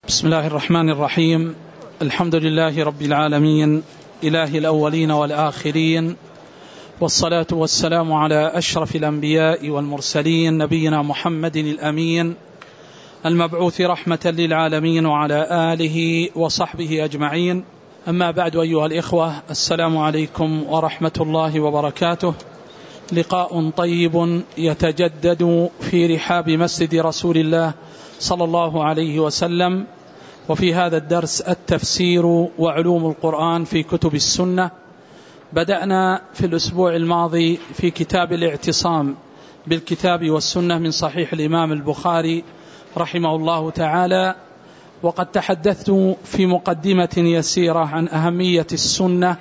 بسم الله الرحمن الرحيم. الحمد لله رب العالمين، إله الأولين والآخرين، والصلاة والسلام على أشرف الأنبياء والمرسلين، نبينا محمد الأمين المبعوث رحمة للعالمين، وعلى آله وصحبه أجمعين. أما بعد، أيها الإخوة، السلام عليكم ورحمة الله وبركاته. لقاء طيب يتجدد في رحاب مسجد رسول الله صلى الله عليه وسلم، وفي هذا الدرس التفسير وعلوم القرآن في كتب السنة. بدأنا في الأسبوع الماضي في كتاب الاعتصام بالكتاب والسنة من صحيح الإمام البخاري رحمه الله تعالى، وقد تحدثت في مقدمة يسيرة عن أهمية السنة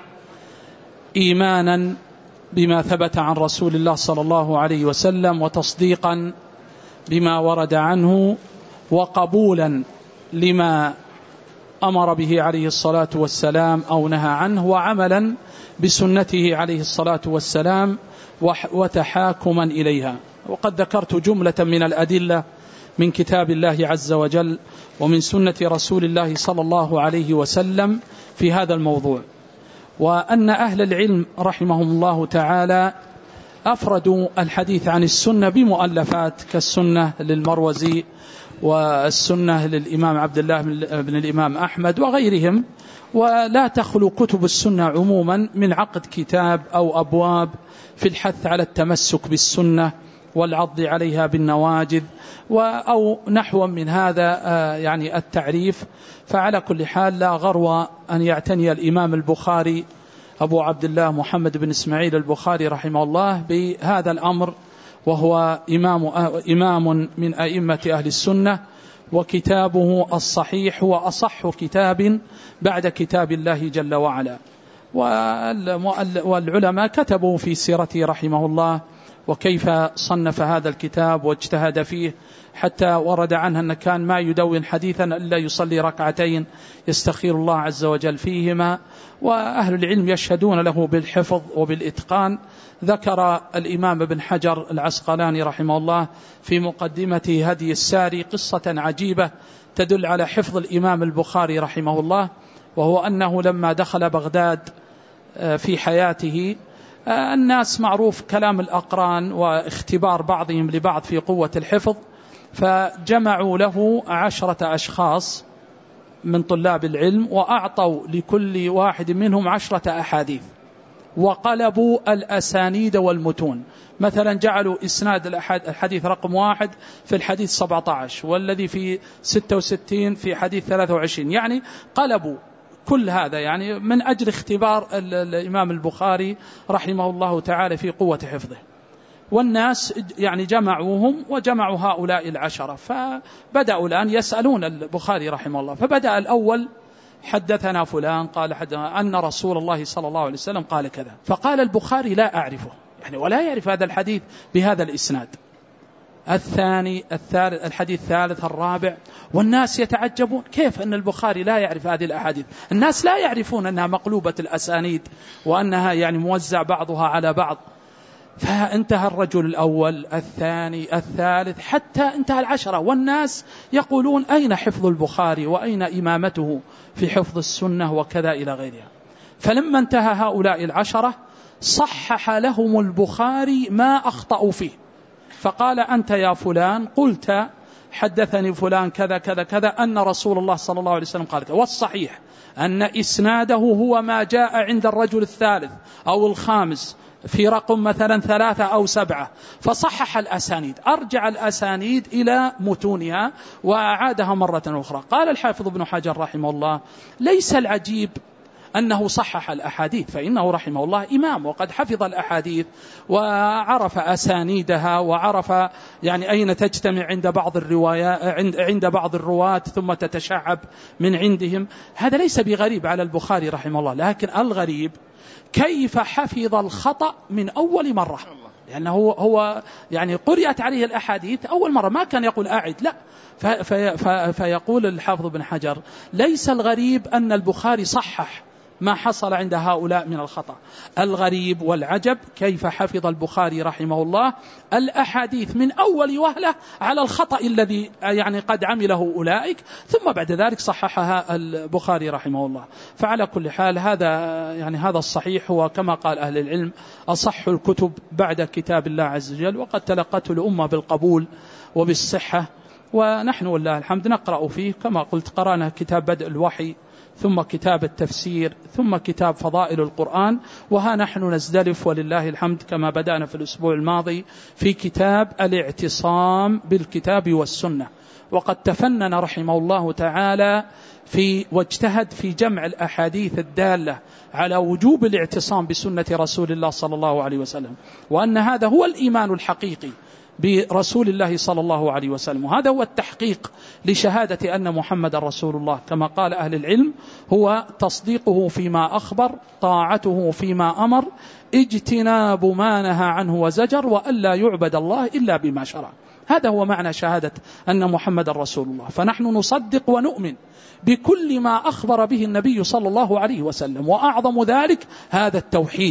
إيمانا بما ثبت عن رسول الله صلى الله عليه وسلم، وتصديقا بما ورد عنه، وقبولا لما أمر به عليه الصلاة والسلام أو نهى عنه، وعملا بسنته عليه الصلاة والسلام، وتحاكما إليها. وقد ذكرت جملة من الأدلة من كتاب الله عز وجل ومن سنة رسول الله صلى الله عليه وسلم في هذا الموضوع، وأن أهل العلم رحمهم الله تعالى أفردوا الحديث عن السنة بمؤلفات كالسنة للمروزي والسنة للإمام عبد الله بن الإمام أحمد وغيرهم، ولا تخلو كتب السنة عموما من عقد كتاب أو أبواب في الحث على التمسك بالسنة والعض عليها بالنواجذ أو نحو من هذا يعني التعريف. فعلى كل حال لا غرو أن يعتني الإمام البخاري أبو عبد الله محمد بن إسماعيل البخاري رحمه الله بهذا الأمر، وهو إمام من أئمة أهل السنة، وكتابه الصحيح هو أصح كتاب بعد كتاب الله جل وعلا. والعلماء كتبوا في سيرته رحمه الله وكيف صنف هذا الكتاب واجتهد فيه، حتى ورد عنه أن كان ما يدون حديثا إلا يصلي ركعتين يستخير الله عز وجل فيهما، وأهل العلم يشهدون له بالحفظ وبالإتقان. ذكر الإمام ابن حجر العسقلاني رحمه الله في مقدمة هدي الساري قصة عجيبة تدل على حفظ الإمام البخاري رحمه الله، وهو أنه لما دخل بغداد في حياته، الناس معروف كلام الأقران واختبار بعضهم لبعض في قوة الحفظ، فجمعوا له 10 أشخاص من طلاب العلم، وأعطوا لكل واحد منهم 10 أحاديث، وقلبوا الأسانيد والمتون. مثلا جعلوا إسناد الحديث رقم 1 في الحديث 17، والذي في 66 في حديث 23، يعني قلبوا كل هذا يعني من أجل اختبار الإمام البخاري رحمه الله تعالى في قوة حفظه. والناس يعني جمعوهم وجمعوا هؤلاء 10، فبدأوا الآن يسألون البخاري رحمه الله. فبدأ الأول: حدثنا فلان قال حدثنا أن رسول الله صلى الله عليه وسلم قال كذا. فقال البخاري: لا أعرفه، يعني ولا يعرف هذا الحديث بهذا الإسناد. الثاني، الثالث، الحديث الثالث، الرابع، والناس يتعجبون كيف أن البخاري لا يعرف هذه الأحاديث. الناس لا يعرفون أنها مقلوبة الأسانيد وأنها يعني موزع بعضها على بعض. فانتهى الرجل الأول، الثاني، الثالث، حتى انتهى 10، والناس يقولون: أين حفظ البخاري وأين إمامته في حفظ السنة وكذا إلى غيرها. فلما انتهى هؤلاء 10 صحح لهم البخاري ما أخطأوا فيه، فقال: أنت يا فلان قلت حدثني فلان كذا كذا كذا أن رسول الله صلى الله عليه وسلم قال كذا، والصحيح أن إسناده هو ما جاء عند الرجل الثالث أو الخامس في رقم مثلا 3 أو 7، فصحح الأسانيد، أرجع الأسانيد إلى متونها وأعادها مرة أخرى. قال الحافظ ابن حجر رحمه الله: ليس العجيب أنه صحح الأحاديث، فإنه رحمه الله إمام وقد حفظ الأحاديث وعرف أسانيدها، وعرف يعني أين تجتمع عند بعض الروايات عند بعض الرواة ثم تتشعب من عندهم. هذا ليس بغريب على البخاري رحمه الله، لكن الغريب كيف حفظ الخطأ من أول مرة، لأنه هو يعني قرأت عليه الأحاديث أول مرة، ما كان يقول أعد، لا. فيقول الحافظ بن حجر: ليس الغريب أن البخاري صحح ما حصل عند هؤلاء من الخطأ. الغريب والعجب كيف حفظ البخاري رحمه الله الأحاديث من أول وهلة على الخطأ الذي يعني قد عمله أولئك، ثم بعد ذلك صححها البخاري رحمه الله. فعلى كل حال هذا الصحيح هو كما قال أهل العلم أصح الكتب بعد كتاب الله عز وجل، وقد تلقته الأمة بالقبول وبالصحة، ونحن والله الحمد نقرأ فيه. كما قلت قرأنا كتاب بدء الوحي، ثم كتاب التفسير، ثم كتاب فضائل القرآن، وها نحن نزدلف ولله الحمد كما بدأنا في الأسبوع الماضي في كتاب الاعتصام بالكتاب والسنة. وقد تفنن رحمه الله تعالى واجتهد في جمع الأحاديث الدالة على وجوب الاعتصام بسنة رسول الله صلى الله عليه وسلم، وأن هذا هو الإيمان الحقيقي برسول الله صلى الله عليه وسلم، وهذا هو التحقيق لشهادة أن محمد رسول الله. كما قال أهل العلم هو تصديقه فيما أخبر، طاعته فيما أمر، اجتناب ما نهى عنه وزجر، وألا يعبد الله إلا بما شرع. هذا هو معنى شهادة أن محمد رسول الله. فنحن نصدق ونؤمن بكل ما أخبر به النبي صلى الله عليه وسلم، وأعظم ذلك هذا التوحيد،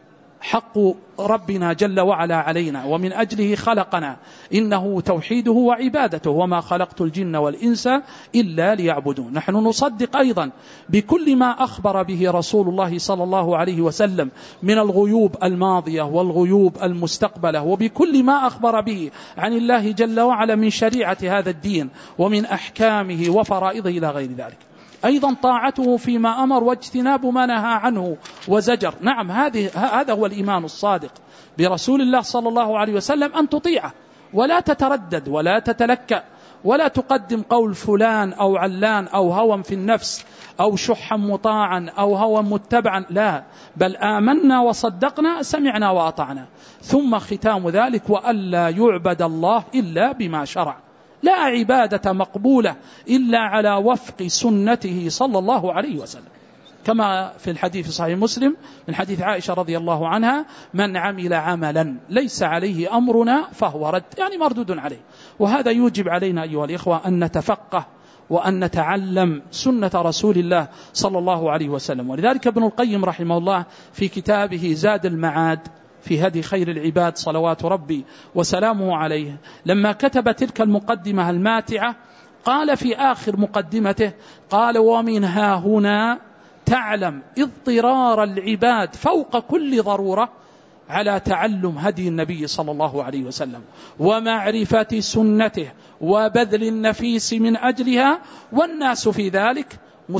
حق ربنا جل وعلا علينا ومن أجله خلقنا، إنه توحيده وعبادته، وما خلقت الجن والإنس إلا ليعبدون. نحن نصدق أيضا بكل ما أخبر به رسول الله صلى الله عليه وسلم من الغيوب الماضية والغيوب المستقبلة، وبكل ما أخبر به عن الله جل وعلا من شريعة هذا الدين ومن أحكامه وفرائضه إلى غير ذلك. أيضا طاعته فيما أمر واجتناب ما نهى عنه وزجر. نعم، هذا هو الإيمان الصادق برسول الله صلى الله عليه وسلم، أن تطيعه ولا تتردد ولا تتلكأ ولا تقدم قول فلان أو علان أو هوى في النفس أو شحا مطاعا أو هوى متبعا، لا، بل آمنا وصدقنا سمعنا وأطعنا. ثم ختام ذلك وألا يعبد الله إلا بما شرع. لا عبادة مقبولة إلا على وفق سنته صلى الله عليه وسلم، كما في الحديث صحيح مسلم من حديث عائشة رضي الله عنها: من عمل عملا ليس عليه أمرنا فهو رد، يعني مردود عليه. وهذا يوجب علينا أيها الإخوة أن نتفقه وأن نتعلم سنة رسول الله صلى الله عليه وسلم. ولذلك ابن القيم رحمه الله في كتابه زاد المعاد في هدي خير العباد صلوات ربي وسلامه عليه، لما كتب تلك المقدمة الماتعة قال في آخر مقدمته، قال: ومنها هنا تعلم اضطرار العباد فوق كل ضرورة على تعلم هدي النبي صلى الله عليه وسلم ومعرفة سنته وبذل النفيس من أجلها، والناس في ذلك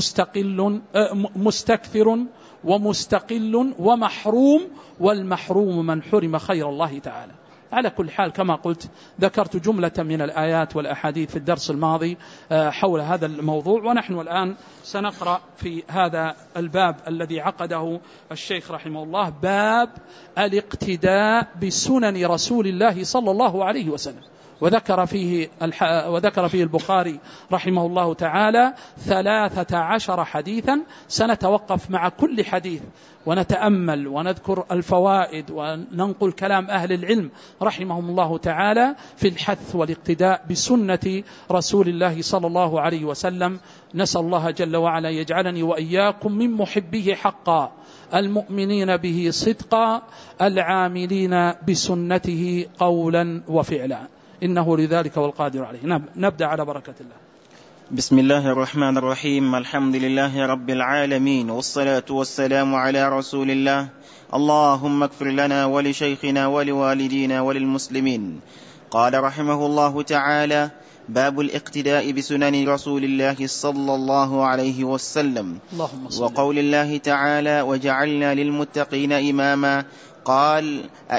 مستكثر ومستقل ومحروم، والمحروم من حرم خير الله تعالى. على كل حال كما قلت ذكرت جملة من الآيات والأحاديث في الدرس الماضي حول هذا الموضوع، ونحن الآن سنقرأ في هذا الباب الذي عقده الشيخ رحمه الله، باب الاقتداء بسنن رسول الله صلى الله عليه وسلم. وذكر فيه البخاري رحمه الله تعالى 13 حديثا، سنتوقف مع كل حديث ونتأمل ونذكر الفوائد وننقل كلام أهل العلم رحمهم الله تعالى في الحث والاقتداء بسنة رسول الله صلى الله عليه وسلم. نسأل الله جل وعلا يجعلني وإياكم من محبيه حقا، المؤمنين به صدقا، العاملين بسنته قولا وفعلا، إنه لذلك والقادر عليه. نبدأ على بركة الله. بسم الله الرحمن الرحيم. الحمد لله رب العالمين، والصلاة والسلام على رسول الله. اللهم اغفر لنا ولشيخنا ولوالدينا وللمسلمين. قال رحمه الله تعالى: باب الاقتداء بسنن رسول الله صلى الله عليه وسلم. وقول الله تعالى: وجعلنا للمتقين إماما. قال: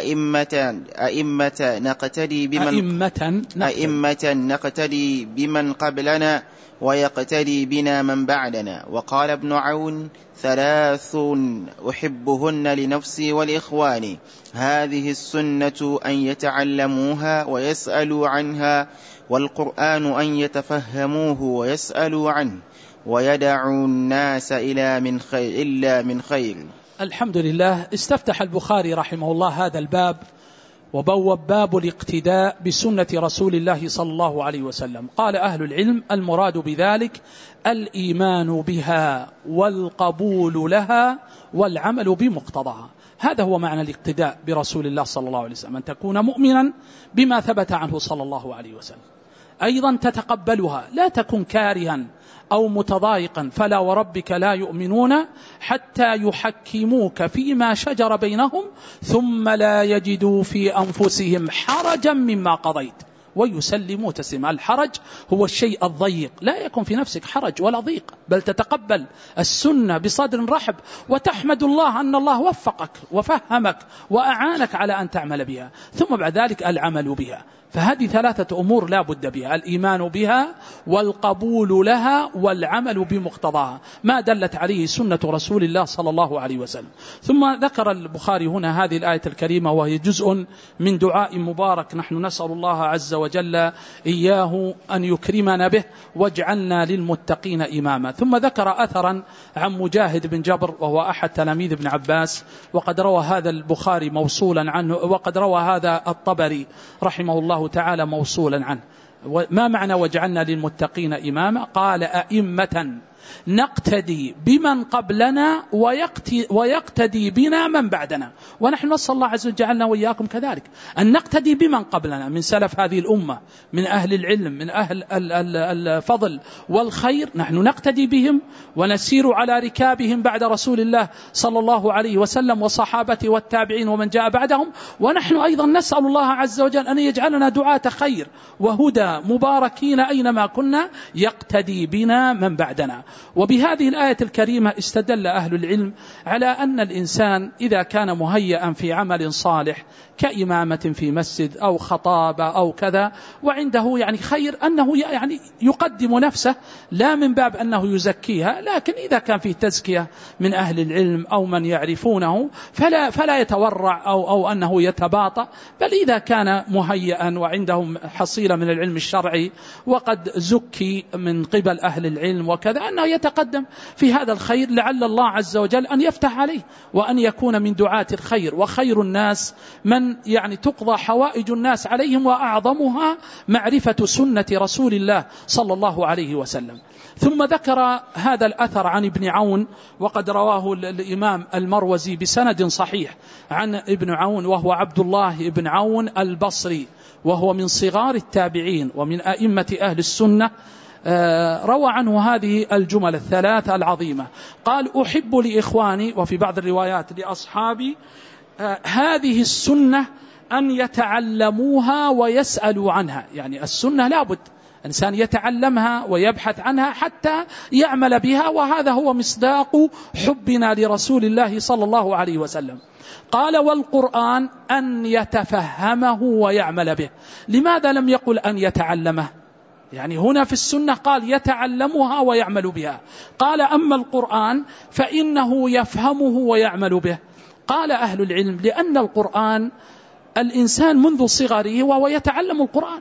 أئمة نقتدي بمن قبلنا ويقتدي بنا من بعدنا. وقال ابن عون: 3 أحبهن لنفسي والإخوان، هذه السنة أن يتعلموها ويسألوا عنها، والقرآن أن يتفهموه ويسألوا عنه، ويدعوا الناس إلا من خير. الحمد لله. استفتح البخاري رحمه الله هذا الباب وبوب باب الاقتداء بسنة رسول الله صلى الله عليه وسلم. قال أهل العلم المراد بذلك الإيمان بها والقبول لها والعمل بمقتضاها. هذا هو معنى الاقتداء برسول الله صلى الله عليه وسلم، أن تكون مؤمنا بما ثبت عنه صلى الله عليه وسلم، أيضا تتقبلها، لا تكن كارها أو متضايقا، فلا وربك لا يؤمنون حتى يحكموك فيما شجر بينهم ثم لا يجدوا في أنفسهم حرجا مما قضيت ويسلموا تسليما. الحرج هو الشيء الضيق، لا يكون في نفسك حرج ولا ضيق، بل تتقبل السنة بصدر رحب وتحمد الله أن الله وفقك وفهمك وأعانك على أن تعمل بها، ثم بعد ذلك العمل بها. فهذه ثلاثة أمور لا بد بها: الإيمان بها والقبول لها والعمل بمقتضاها، ما دلت عليه سنة رسول الله صلى الله عليه وسلم. ثم ذكر البخاري هنا هذه الآية الكريمة، وهي جزء من دعاء مبارك نحن نسأل الله عز وجل إياه أن يكرمنا به واجعلنا للمتقين إماما. ثم ذكر أثرا عن مجاهد بن جبر وهو أحد تلاميذ ابن عباس، وقد روى هذا البخاري موصولا عنه، وقد روى هذا الطبري رحمه الله تعالى موصولا عنه. ما معنى وجعلنا للمتقين إماما؟ قال أئمة نقتدي بمن قبلنا ويقتدي بنا من بعدنا. ونحن نسأل الله عز وجل جعلنا وإياكم كذلك، أن نقتدي بمن قبلنا من سلف هذه الأمة، من أهل العلم، من أهل الفضل والخير، نحن نقتدي بهم ونسير على ركابهم بعد رسول الله صلى الله عليه وسلم وصحابته والتابعين ومن جاء بعدهم. ونحن أيضا نسأل الله عز وجل أن يجعلنا دعاة خير وهدى مباركين أينما كنا، يقتدي بنا من بعدنا. وبهذه الآية الكريمة استدل أهل العلم على أن الإنسان إذا كان مهيئا في عمل صالح كإمامة في مسجد أو خطابة أو كذا، وعنده يعني خير، أنه يعني يقدم نفسه لا من باب أنه يزكيها، لكن إذا كان فيه تزكية من أهل العلم أو من يعرفونه فلا يتورع أو أنه يتباطأ، بل إذا كان مهيئا وعندهم حصيلة من العلم الشرعي وقد زكي من قبل أهل العلم وكذا، أنه يتقدم في هذا الخير لعل الله عز وجل أن يفتح عليه وأن يكون من دعاة الخير. وخير الناس من يعني تقضى حوائج الناس عليهم، وأعظمها معرفة سنة رسول الله صلى الله عليه وسلم. ثم ذكر هذا الأثر عن ابن عون، وقد رواه الإمام المروزي بسند صحيح عن ابن عون، وهو عبد الله بن عون البصري، وهو من صغار التابعين ومن أئمة أهل السنة. روى عنه هذه الجمل الثلاثة العظيمة، قال: أحب لإخواني، وفي بعض الروايات لأصحابي، هذه السنة أن يتعلموها ويسألوا عنها. يعني السنة لابد إنسان يتعلمها ويبحث عنها حتى يعمل بها، وهذا هو مصداق حبنا لرسول الله صلى الله عليه وسلم. قال: والقرآن أن يتفهمه ويعمل به. لماذا لم يقل أن يتعلمه؟ يعني هنا في السنة قال يتعلمها ويعمل بها. قال: أما القرآن فإنه يفهمه ويعمل به. قال أهل العلم: لأن القرآن الإنسان منذ صغره وهو يتعلم القرآن،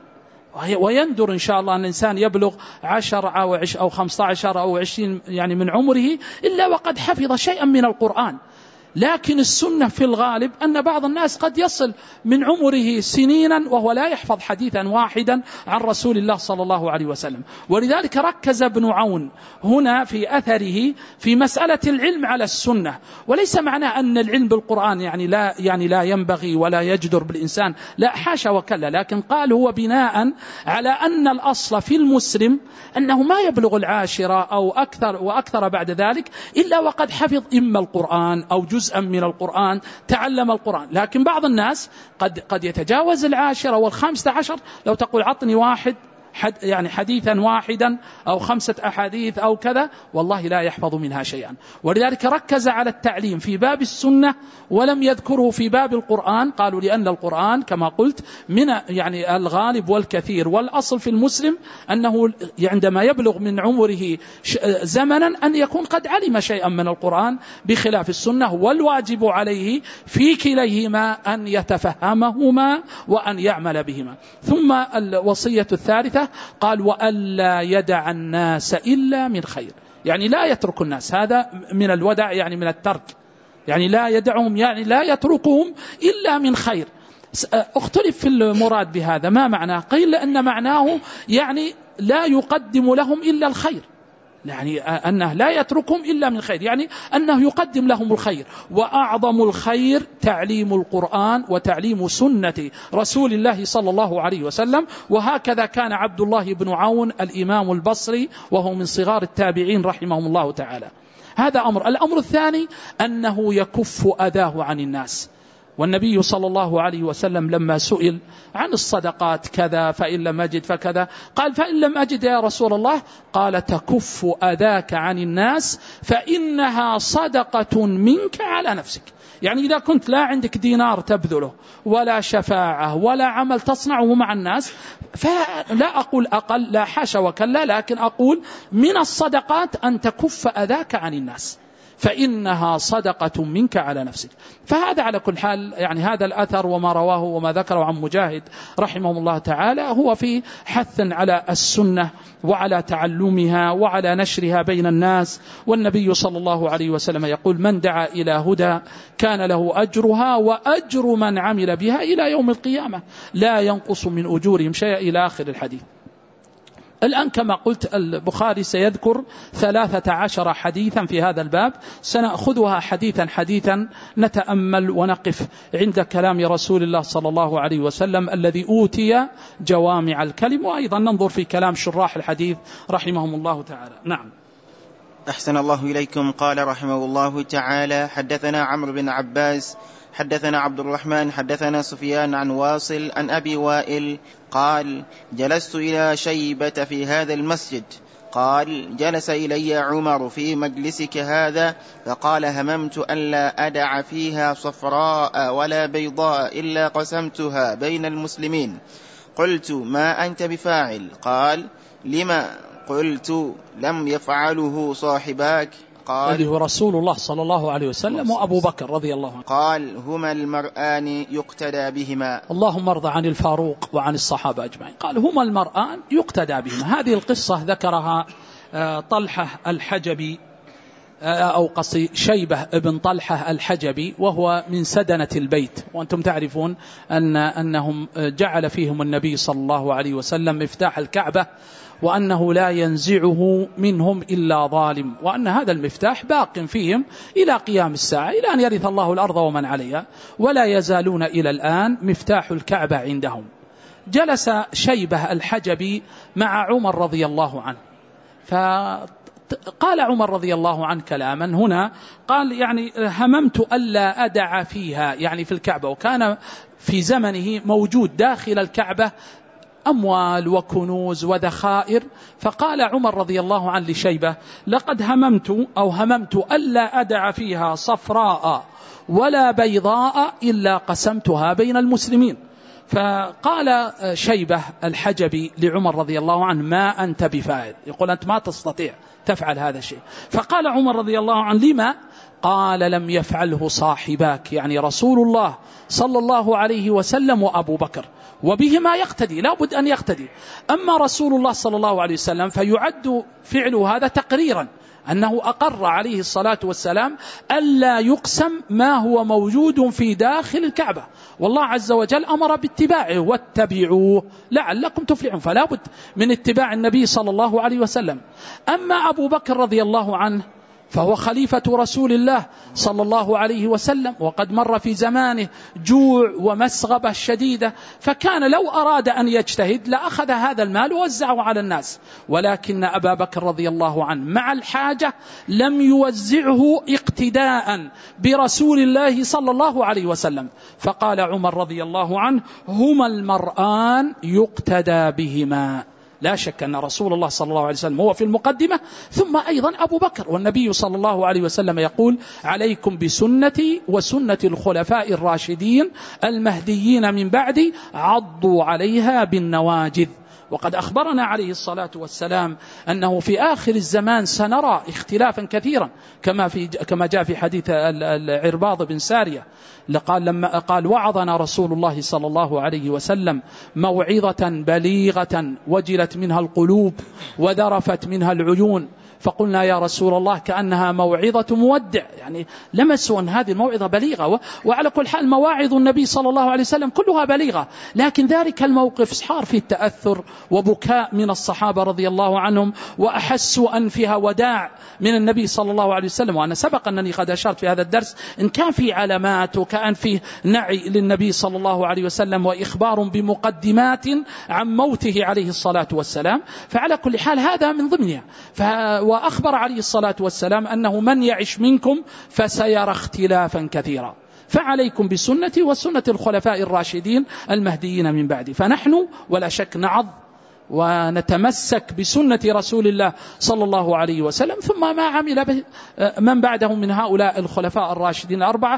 ويندر إن شاء الله أن الإنسان يبلغ 10 أو 15 أو 20 يعني من عمره إلا وقد حفظ شيئا من القرآن. لكن السنة في الغالب أن بعض الناس قد يصل من عمره سنينا وهو لا يحفظ حديثا واحدا عن رسول الله صلى الله عليه وسلم. ولذلك ركز ابن عون هنا في أثره في مسألة العلم على السنة، وليس معناه أن العلم بالقرآن يعني لا ينبغي ولا يجدر بالإنسان، لا، حاشا وكلا، لكن قال هو بناء على أن الأصل في المسلم أنه ما يبلغ 10 أو أكثر وأكثر بعد ذلك إلا وقد حفظ إما القرآن أو جزءا من القرآن، تعلم القرآن. لكن بعض الناس قد يتجاوز 10 و15، لو تقول عطني واحد يعني حديثا واحدا أو 5 أحاديث أو كذا، والله لا يحفظ منها شيئا. ولذلك ركز على التعليم في باب السنة ولم يذكره في باب القرآن. قالوا لأن القرآن كما قلت من يعني الغالب والكثير، والأصل في المسلم أنه عندما يبلغ من عمره زمنا أن يكون قد علم شيئا من القرآن بخلاف السنة، والواجب عليه في كليهما أن يتفهمهما وأن يعمل بهما. ثم الوصية الثالثة قال: وألا يدع الناس إلا من خير. يعني لا يترك الناس، هذا من الودع يعني من الترك، يعني لا يدعهم يعني لا يتركهم إلا من خير، اختلف في المراد بهذا، ما معناه؟ قيل لأن معناه يعني لا يقدم لهم إلا الخير، يعني أنه لا يتركهم إلا من خير، يعني أنه يقدم لهم الخير، وأعظم الخير تعليم القرآن وتعليم سنة رسول الله صلى الله عليه وسلم. وهكذا كان عبد الله بن عون الإمام البصري وهو من صغار التابعين رحمهم الله تعالى. هذا أمر. الأمر الثاني أنه يكف أذاه عن الناس. والنبي صلى الله عليه وسلم لما سئل عن الصدقات كذا فإن لم أجد فكذا، قال فإن لم أجد يا رسول الله، قال تكف أذاك عن الناس فإنها صدقة منك على نفسك. يعني إذا كنت لا عندك دينار تبذله ولا شفاعة ولا عمل تصنعه مع الناس، فلا أقول أقل، لا حاشا وكلا، لكن أقول من الصدقات أن تكف أذاك عن الناس فإنها صدقة منك على نفسك. فهذا على كل حال يعني هذا الأثر وما رواه وما ذكره عن مجاهد رحمه الله تعالى هو في حث على السنة وعلى تعلمها وعلى نشرها بين الناس. والنبي صلى الله عليه وسلم يقول من دعا إلى هدى كان له أجرها وأجر من عمل بها إلى يوم القيامة لا ينقص من أجورهم شيئا إلى آخر الحديث. الآن كما قلت البخاري سيذكر 13 حديثا في هذا الباب، سنأخذها حديثا حديثا نتأمل ونقف عند كلام رسول الله صلى الله عليه وسلم الذي أوتي جوامع الكلم، وأيضا ننظر في كلام شراح الحديث رحمهم الله تعالى. نعم. أحسن الله إليكم. قال رحمه الله تعالى حدثنا عمرو بن عباس حدثنا عبد الرحمن حدثنا سفيان عن واصل عن أبي وائل قال جلست إلى شيبة في هذا المسجد قال جلس إلي عمر في مجلسك هذا فقال هممت أن لا أدع فيها صفراء ولا بيضاء إلا قسمتها بين المسلمين. قلت ما أنت بفاعل؟ قال لما؟ قلت لم يفعله صاحباك؟ قال اللي هو رسول الله صلى الله عليه وسلم وأبو بكر رضي الله عنه. قال هما المرآن يقتدى بهما. اللهم ارضى عن الفاروق وعن الصحابة أجمعين. قال هما المرآن يقتدى بهما. هذه القصة ذكرها طلحة الحجبي أو قصي شيبة ابن طلحة الحجبي، وهو من سدنة البيت، وأنتم تعرفون أنهم جعل فيهم النبي صلى الله عليه وسلم مفتاح الكعبة، وأنه لا ينزعه منهم إلا ظالم، وأن هذا المفتاح باق فيهم إلى قيام الساعة، إلى أن يرث الله الأرض ومن عليها، ولا يزالون إلى الآن مفتاح الكعبة عندهم. جلس شيبة الحجبي مع عمر رضي الله عنه، فقال عمر رضي الله عنه كلاما هنا، قال يعني هممت ألا أدع فيها، يعني في الكعبة، وكان في زمنه موجود داخل الكعبة أموال وكنوز وذخائر. فقال عمر رضي الله عنه لشيبة لقد هممت ألا أدع فيها صفراء ولا بيضاء إلا قسمتها بين المسلمين. فقال شيبة الحجبي لعمر رضي الله عنه ما أنت بفاعل، يقول أنت ما تستطيع تفعل هذا الشيء. فقال عمر رضي الله عنه لما؟ قال لم يفعله صاحباك، يعني رسول الله صلى الله عليه وسلم وأبو بكر، وبهما يقتدي، لا بد أن يقتدي. أما رسول الله صلى الله عليه وسلم فيعد فعله هذا تقريرا، أنه أقر عليه الصلاة والسلام ألا يقسم ما هو موجود في داخل الكعبة، والله عز وجل أمر باتباعه واتبعوه لعلكم تفلحون، فلا بد من اتباع النبي صلى الله عليه وسلم. أما أبو بكر رضي الله عنه فهو خليفة رسول الله صلى الله عليه وسلم، وقد مر في زمانه جوع ومسغبة شديدة، فكان لو أراد أن يجتهد لأخذ هذا المال ووزعه على الناس، ولكن أبا بكر رضي الله عنه مع الحاجة لم يوزعه اقتداء برسول الله صلى الله عليه وسلم. فقال عمر رضي الله عنه هما المرآن يقتدى بهما. لا شك أن رسول الله صلى الله عليه وسلم هو في المقدمة، ثم أيضا أبو بكر، والنبي صلى الله عليه وسلم يقول عليكم بسنتي وسنة الخلفاء الراشدين المهديين من بعدي عضوا عليها بالنواجذ. وقد أخبرنا عليه الصلاة والسلام أنه في آخر الزمان سنرى اختلافا كثيرا، كما جاء في حديث العرباض بن سارية لما قال وعظنا رسول الله صلى الله عليه وسلم موعظة بليغة وجلت منها القلوب وذرفت منها العيون، فقلنا يا رسول الله كأنها موعظة مودع، يعني لمسوا أن هذه الموعظة بليغة. وعلى كل حال مواعظ النبي صلى الله عليه وسلم كلها بليغة، لكن ذلك الموقف صار فيه التأثر وبكاء من الصحابة رضي الله عنهم، وأحسوا أن فيها وداع من النبي صلى الله عليه وسلم. وأنا سبق أنني قد أشرت في هذا الدرس إن كان في علامات وكان في نعي للنبي صلى الله عليه وسلم وإخبار بمقدمات عن موته عليه الصلاة والسلام، فعلى كل حال هذا من ضمنها. وأخبر عليه الصلاة والسلام أنه من يعش منكم فسيرى اختلافا كثيرا، فعليكم بسنتي وسنة الخلفاء الراشدين المهديين من بعدي. فنحن ولا شك نعض ونتمسك بسنة رسول الله صلى الله عليه وسلم، ثم ما عمل به من بعده من هؤلاء الخلفاء الراشدين الأربعة.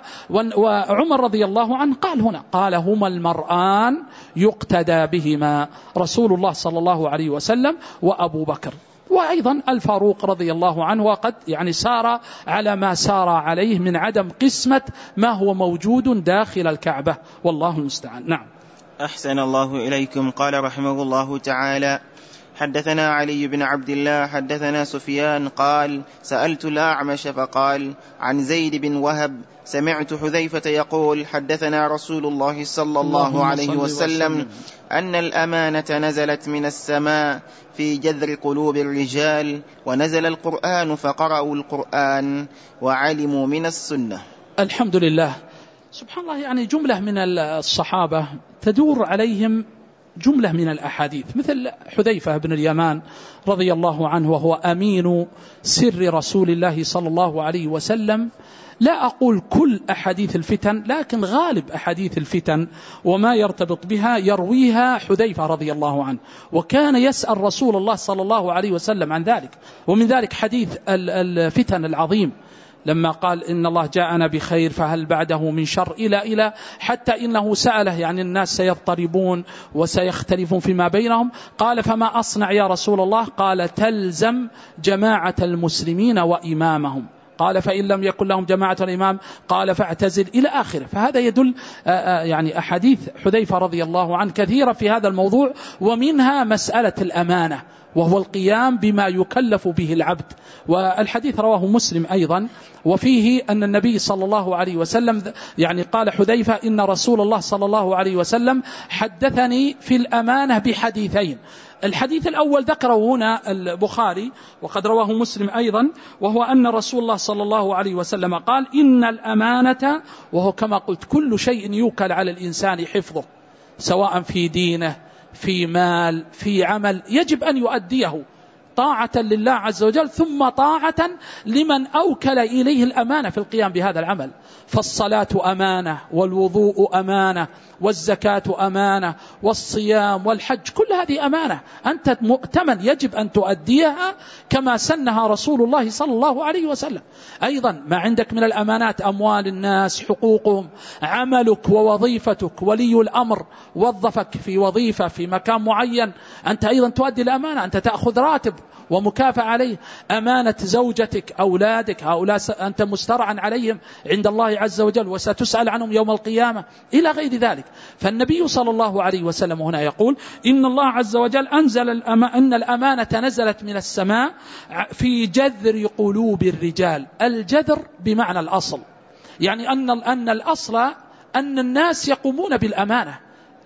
وعمر رضي الله عنه قال هنا، قال هما المرآن يقتدى بهما رسول الله صلى الله عليه وسلم وأبو بكر، وأيضا الفاروق رضي الله عنه، وقد يعني سار على ما سار عليه من عدم قسمة ما هو موجود داخل الكعبة، والله المستعان. نعم. أحسن الله إليكم. قال رحمه الله تعالى: حدثنا علي بن عبد الله حدثنا سفيان قال: سألت الأعمش فقال: عن زيد بن وهب سمعت حذيفة يقول: حدثنا رسول الله صلى الله عليه وسلم أن الأمانة نزلت من السماء في جذر قلوب الرجال، ونزل القرآن فقرأوا القرآن وعلموا من السنة. الحمد لله. سبحان الله، يعني جملة من الصحابة تدور عليهم جملة من الأحاديث، مثل حذيفة بن اليمان رضي الله عنه، وهو أمين سر رسول الله صلى الله عليه وسلم. لا أقول كل أحاديث الفتن، لكن غالب أحاديث الفتن وما يرتبط بها يرويها حذيفة رضي الله عنه، وكان يسأل رسول الله صلى الله عليه وسلم عن ذلك. ومن ذلك حديث الفتن العظيم لما قال: إن الله جاءنا بخير فهل بعده من شر، إلى حتى إنه سأله، يعني الناس سيضطربون وسيختلفون فيما بينهم، قال: فما أصنع يا رسول الله؟ قال: تلزم جماعة المسلمين وإمامهم. قال: فإن لم يكن لهم جماعة الإمام؟ قال: فاعتزل، إلى آخره. فهذا يدل يعني أحاديث حذيفة رضي الله عنه كثيرة في هذا الموضوع، ومنها مسألة الأمانة، وهو القيام بما يكلف به العبد. والحديث رواه مسلم أيضا، وفيه أن النبي صلى الله عليه وسلم يعني قال حذيفة: إن رسول الله صلى الله عليه وسلم حدثني في الأمانة بحديثين. الحديث الأول ذكره هنا البخاري وقد رواه مسلم أيضا، وهو أن رسول الله صلى الله عليه وسلم قال: إن الأمانة، وهو كما قلت كل شيء يوكل على الإنسان حفظه، سواء في دينه، في مال، في عمل، يجب أن يؤديه طاعة لله عز وجل، ثم طاعة لمن أوكل إليه الأمانة في القيام بهذا العمل. فالصلاة أمانة، والوضوء أمانة، والزكاة أمانة، والصيام والحج، كل هذه أمانة أنت مؤتمن، يجب أن تؤديها كما سنها رسول الله صلى الله عليه وسلم. أيضا ما عندك من الأمانات: أموال الناس، حقوقهم، عملك ووظيفتك، ولي الأمر وظفك في وظيفة في مكان معين، أنت أيضا تؤدي الأمانة، أنت تأخذ راتب ومكافأة عليه. أمانة زوجتك، أولادك، هؤلاء أنت مسترعا عليهم عند الله عز وجل، وستسأل عنهم يوم القيامة، إلى غير ذلك. فالنبي صلى الله عليه وسلم هنا يقول: إن الله عز وجل أنزل أن الأمانة نزلت من السماء في جذر قلوب الرجال. الجذر بمعنى الأصل، يعني أن الأصل أن الناس يقومون بالأمانة،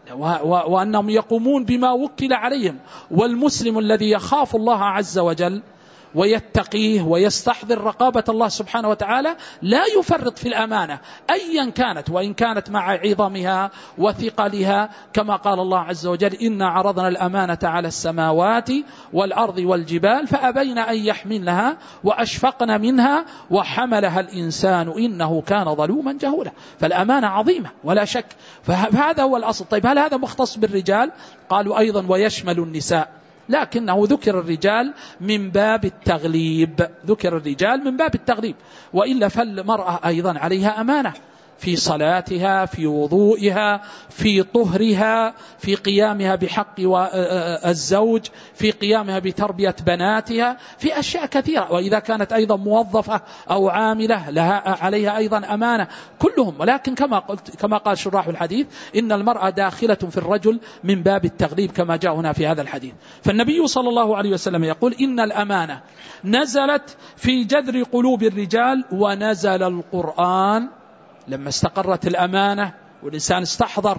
وأنهم يقومون بما وكل عليهم. والمسلم الذي يخاف الله عز وجل ويتقيه ويستحضر رقابة الله سبحانه وتعالى لا يفرط في الأمانة أيا كانت، وإن كانت مع عظمها وثقلها، كما قال الله عز وجل: إنا عرضنا الأمانة على السماوات والأرض والجبال فأبين أن يحملنها وأشفقن منها وحملها الإنسان إنه كان ظلوما جهولا. فالأمانة عظيمة ولا شك، فهذا هو الأصل. طيب هل هذا مختص بالرجال؟ قالوا أيضا ويشمل النساء، لكنه ذكر الرجال من باب التغليب، ذكر الرجال من باب التغليب، وإلا فالمرأة أيضا عليها أمانة، في صلاتها، في وضوئها، في طهرها، في قيامها بحق الزوج، في قيامها بتربية بناتها، في أشياء كثيرة. وإذا كانت أيضا موظفة أو عاملة لها عليها أيضا أمانة، كلهم. ولكن كما قال شراح الحديث إن المرأة داخلة في الرجل من باب التغليب كما جاء هنا في هذا الحديث. فالنبي صلى الله عليه وسلم يقول إن الأمانة نزلت في جذر قلوب الرجال، ونزل القرآن لما استقرت الأمانة والإنسان استحضر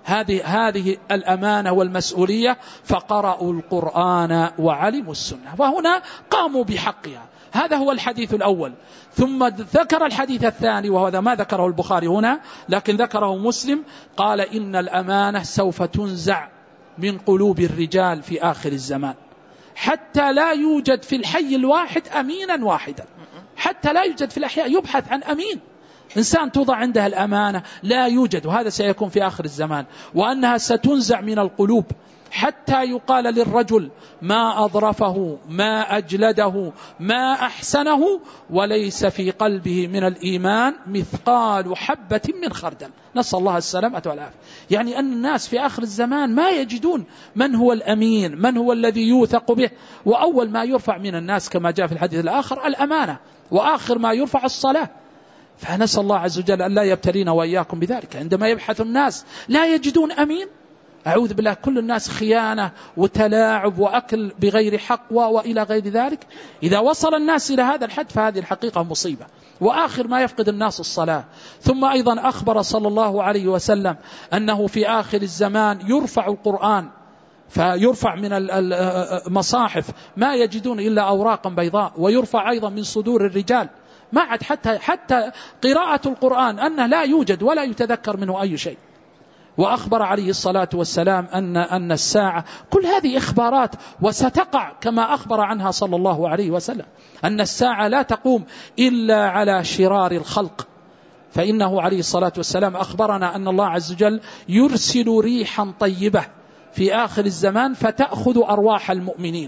هذه الأمانة والمسؤولية، فقرأوا القرآن وعلموا السنة، وهنا قاموا بحقها. هذا هو الحديث الأول. ثم ذكر الحديث الثاني، وهذا ما ذكره البخاري هنا لكن ذكره مسلم، قال إن الأمانة سوف تنزع من قلوب الرجال في آخر الزمان، حتى لا يوجد في الحي الواحد أمينا واحدا، حتى لا يوجد في الأحياء يبحث عن أمين، إنسان توضع عنده الأمانة لا يوجد. وهذا سيكون في آخر الزمان، وأنها ستنزع من القلوب حتى يقال للرجل ما أظرفه، ما أجلده، ما أحسنه، وليس في قلبه من الإيمان مثقال حبة من خردل. نسأل الله السلامة والعافية. يعني أن الناس في آخر الزمان ما يجدون من هو الأمين، من هو الذي يوثق به. وأول ما يرفع من الناس كما جاء في الحديث الآخر الأمانة، وآخر ما يرفع الصلاة. فنسأل الله عز وجل أن لا يبتلينا وإياكم بذلك. عندما يبحث الناس لا يجدون أمين، أعوذ بالله، كل الناس خيانة وتلاعب وأكل بغير حق وإلى غير ذلك. إذا وصل الناس إلى هذا الحد فهذه الحقيقة مصيبة. وآخر ما يفقد الناس الصلاة. ثم أيضا أخبر صلى الله عليه وسلم أنه في آخر الزمان يرفع القرآن، فيرفع من المصاحف ما يجدون إلا أوراقا بيضاء، ويرفع أيضا من صدور الرجال، ما عاد حتى قراءة القرآن أنه لا يوجد ولا يتذكر منه أي شيء. وأخبر عليه الصلاة والسلام أن الساعة، كل هذه إخبارات وستقع كما أخبر عنها صلى الله عليه وسلم، أن الساعة لا تقوم إلا على شرار الخلق. فإنه عليه الصلاة والسلام أخبرنا أن الله عز وجل يرسل ريحا طيبة في آخر الزمان فتأخذ أرواح المؤمنين،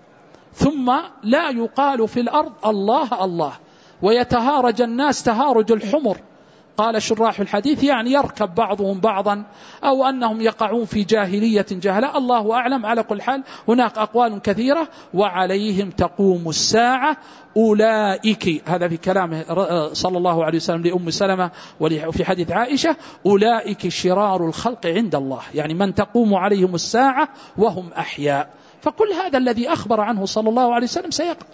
ثم لا يقال في الأرض الله الله، ويتهارج الناس تهارج الحمر. قال شراح الحديث يعني يركب بعضهم بعضا، أو أنهم يقعون في جاهلية جهلة، الله أعلم. على كل حال هناك أقوال كثيرة. وعليهم تقوم الساعة أولئك، هذا في كلامه صلى الله عليه وسلم لأم سلمة وفي حديث عائشة، أولئك شرار الخلق عند الله، يعني من تقوم عليهم الساعة وهم أحياء. فكل هذا الذي أخبر عنه صلى الله عليه وسلم سيقع.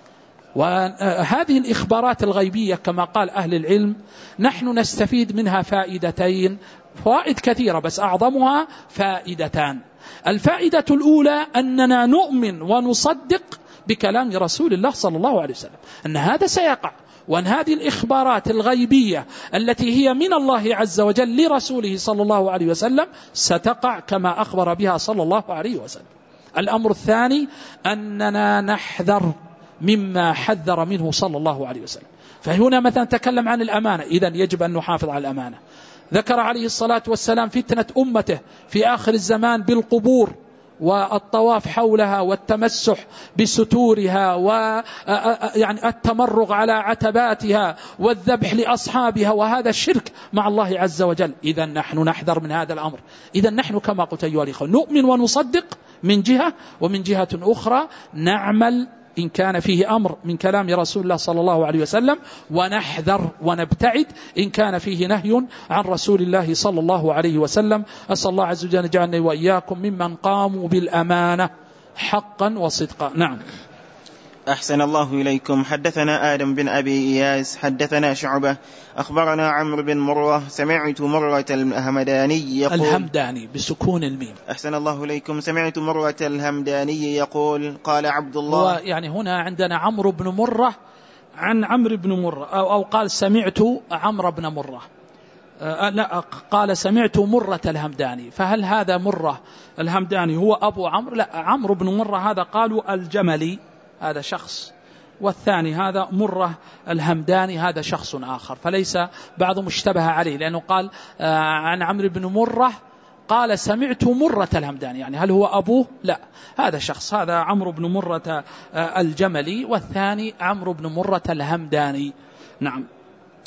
وهذه الإخبارات الغيبية كما قال أهل العلم نحن نستفيد منها فائدتين، فوائد كثيرة بس أعظمها فائدتان. الفائدة الأولى أننا نؤمن ونصدق بكلام رسول الله صلى الله عليه وسلم أن هذا سيقع، وأن هذه الإخبارات الغيبية التي هي من الله عز وجل لرسوله صلى الله عليه وسلم ستقع كما أخبر بها صلى الله عليه وسلم. الأمر الثاني أننا نحذر مما حذر منه صلى الله عليه وسلم. فهنا مثلا تكلم عن الأمانة، إذن يجب أن نحافظ على الأمانة. ذكر عليه الصلاة والسلام فتنة أمته في آخر الزمان بالقبور والطواف حولها والتمسح بستورها ويعني التمرغ على عتباتها والذبح لأصحابها، وهذا الشرك مع الله عز وجل. إذن نحن نحذر من هذا الأمر. إذن نحن كما قلت أيها الأخوة نؤمن ونصدق من جهة، ومن جهة أخرى نعمل إن كان فيه أمر من كلام رسول الله صلى الله عليه وسلم، ونحذر ونبتعد إن كان فيه نهي عن رسول الله صلى الله عليه وسلم. أسأل الله عز وجل جعلنا وإياكم ممن قاموا بالأمانة حقا وصدقا. نعم. أحسن الله إليكم. حدثنا آدم بن أبي إياس حدثنا شعبة أخبرنا عمرو بن مرة سمعت مرة الهمداني يقول، الهمداني بسكون الميم. أحسن الله إليكم. سمعت مرة الهمداني يقول قال عبد الله، يعني هنا عندنا عمرو بن مرة عن عمرو بن مرة، أو قال سمعت عمرو بن مرة، لا قال سمعت مرة الهمداني. فهل هذا مرة الهمداني هو أبو عمرو؟ لا، عمرو بن مرة هذا قالوا الجملي هذا شخص، والثاني هذا مرة الهمداني هذا شخص آخر، فليس بعضهم اشتبه عليه، لأنه قال عن عمرو بن مرة قال سمعت مرة الهمداني، يعني هل هو أبوه؟ لا، هذا شخص، هذا عمرو بن مرة الجملي، والثاني عمرو بن مرة الهمداني. نعم.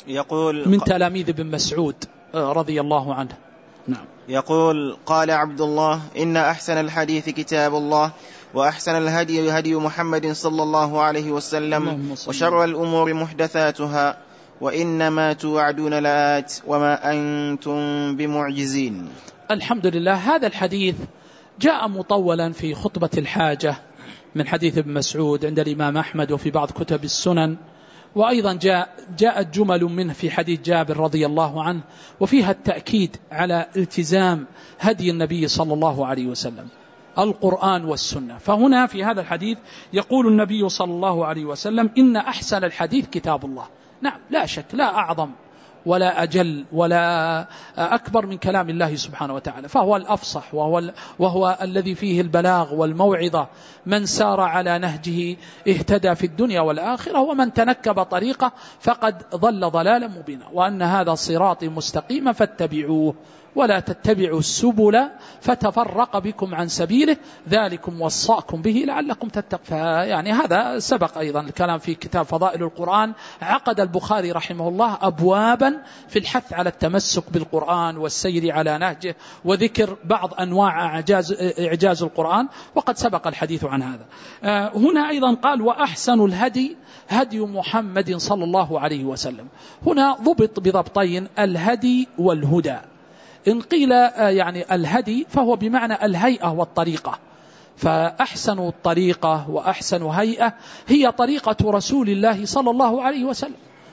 يقول من تلاميذ ابن مسعود رضي الله عنه. نعم. يقول: قال عبد الله: إن أحسن الحديث كتاب الله، وأحسن الهدي هدي محمد صلى الله عليه وسلم، وشر الأمور محدثاتها، وإنما توعدون لآت وما أنتم بمعجزين. الحمد لله. هذا الحديث جاء مطولا في خطبة الحاجة من حديث ابن مسعود عند الإمام أحمد وفي بعض كتب السنن، وأيضا جاءت جمل منه في حديث جابر رضي الله عنه، وفيها التأكيد على التزام هدي النبي صلى الله عليه وسلم، القرآن والسنة. فهنا في هذا الحديث يقول النبي صلى الله عليه وسلم: إن أحسن الحديث كتاب الله. نعم، لا شك، لا أعظم ولا أجل ولا أكبر من كلام الله سبحانه وتعالى، فهو الأفصح وهو الذي فيه البلاغ والموعظة. من سار على نهجه اهتدى في الدنيا والآخرة، ومن تنكب طريقه فقد ضل ضلالا مبينا. وأن هذا صراطي مستقيما فاتبعوه ولا تتبعوا السبل فتفرق بكم عن سبيله ذلكم وصاكم به لعلكم تتقون. يعني هذا سبق أيضا الكلام في كتاب فضائل القرآن. عقد البخاري رحمه الله أبوابا في الحث على التمسك بالقرآن والسير على نهجه وذكر بعض أنواع إعجاز القرآن، وقد سبق الحديث عن هذا. هنا أيضا قال: وأحسن الهدي هدي محمد صلى الله عليه وسلم. هنا ضبط بضبطين: الهدي والهدى. إن قيل يعني الهدي فهو بمعنى الهيئة والطريقة، فأحسن الطريقة وأحسن هيئة هي طريقة رسول الله صلى الله عليه وسلم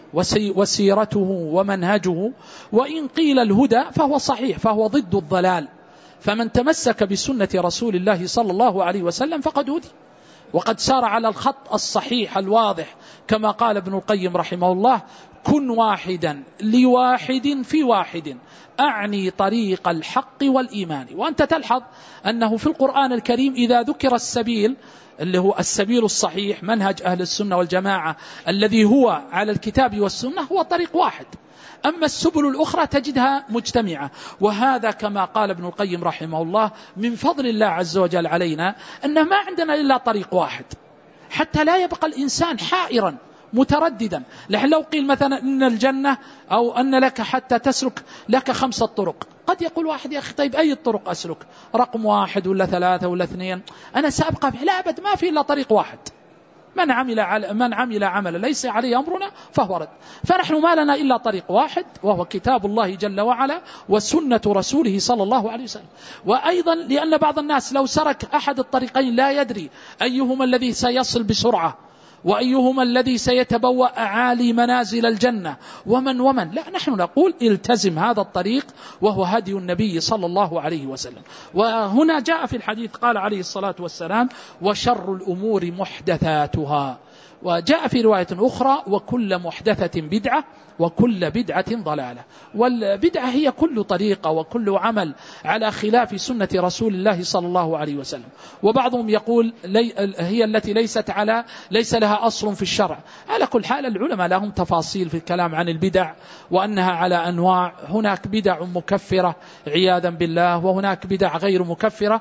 وسيرته ومنهجه. وإن قيل الهدى فهو صحيح، فهو ضد الضلال، فمن تمسك بسنة رسول الله صلى الله عليه وسلم فقد هدي وقد سار على الخط الصحيح الواضح، كما قال ابن القيم رحمه الله: كن واحدا لواحد في واحد، أعني طريق الحق والإيمان. وأنت تلحظ أنه في القرآن الكريم إذا ذكر السبيل اللي هو السبيل الصحيح منهج أهل السنة والجماعة الذي هو على الكتاب والسنة هو طريق واحد، أما السبل الأخرى تجدها مجتمعة. وهذا كما قال ابن القيم رحمه الله من فضل الله عز وجل علينا أن ما عندنا إلا طريق واحد، حتى لا يبقى الإنسان حائرا مترددا. لحن لو قيل مثلا إن الجنة أو أن لك حتى تسلك لك 5 طرق، قد يقول واحد: يا أخي طيب أي الطرق أسلك؟ رقم 1 ولا 3 ولا 2؟ أنا سأبقى لا أبد، ما في إلا طريق واحد. من عمل عملا ليس عليه أمرنا فهو رد. فنحن ما لنا إلا طريق واحد، وهو كتاب الله جل وعلا وسنة رسوله صلى الله عليه وسلم. وأيضا لأن بعض الناس لو سرك أحد الطريقين لا يدري أيهما الذي سيصل بسرعة وأيهما الذي سيتبوأ أعالي منازل الجنة ومن. لا، نحن نقول التزم هذا الطريق وهو هدي النبي صلى الله عليه وسلم. وهنا جاء في الحديث قال عليه الصلاة والسلام: وشر الأمور محدثاتها. وجاء في رواية أخرى: وكل محدثة بدعة وكل بدعة ضلالة. والبدعة هي كل طريقة وكل عمل على خلاف سنة رسول الله صلى الله عليه وسلم. وبعضهم يقول هي التي ليس لها أصل في الشرع. على كل حال العلماء لهم تفاصيل في الكلام عن البدع وأنها على أنواع. هناك بدع مكفرة عياذا بالله، وهناك بدع غير مكفرة،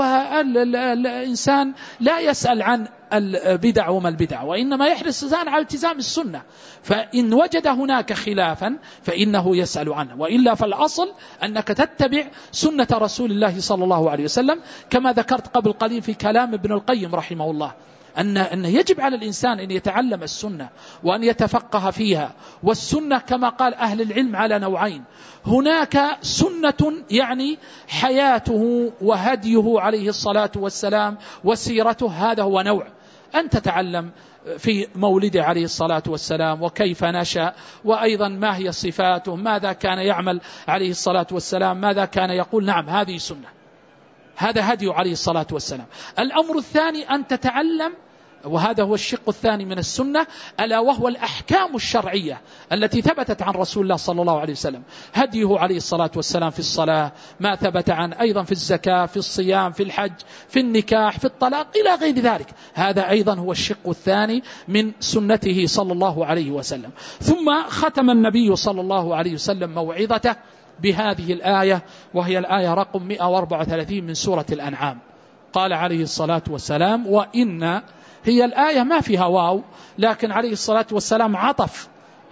والإنسان لا يسأل عن البدع وما البدع، وإنما يحرص الإنسان على التزام السنة. فإن وجد هناك خلافا فإنه يسأل عنه، وإلا فالأصل أنك تتبع سنة رسول الله صلى الله عليه وسلم، كما ذكرت قبل قليل في كلام ابن القيم رحمه الله أن يجب على الإنسان أن يتعلم السنة وأن يتفقه فيها. والسنة كما قال أهل العلم على نوعين: هناك سنة يعني حياته وهديه عليه الصلاة والسلام وسيرته، هذا هو نوع، أن تتعلم في مولده عليه الصلاة والسلام وكيف نشأ، وأيضا ما هي صفاته، ماذا كان يعمل عليه الصلاة والسلام، ماذا كان يقول. نعم، هذه سنة، هذا هدي عليه الصلاة والسلام. الأمر الثاني أن تتعلم، وهذا هو الشق الثاني من السنة، ألا وهو الأحكام الشرعية التي ثبتت عن رسول الله صلى الله عليه وسلم، هديه عليه الصلاة والسلام في الصلاة، ما ثبت عن أيضا في الزكاة، في الصيام، في الحج، في النكاح، في الطلاق، إلى غير ذلك. هذا أيضا هو الشق الثاني من سنته صلى الله عليه وسلم. ثم ختم النبي صلى الله عليه وسلم موعظته بهذه الآية، وهي الآية رقم 134 من سورة الأنعام. قال عليه الصلاة والسلام: وإن، هي الآية ما فيها واو، لكن عليه الصلاة والسلام عطف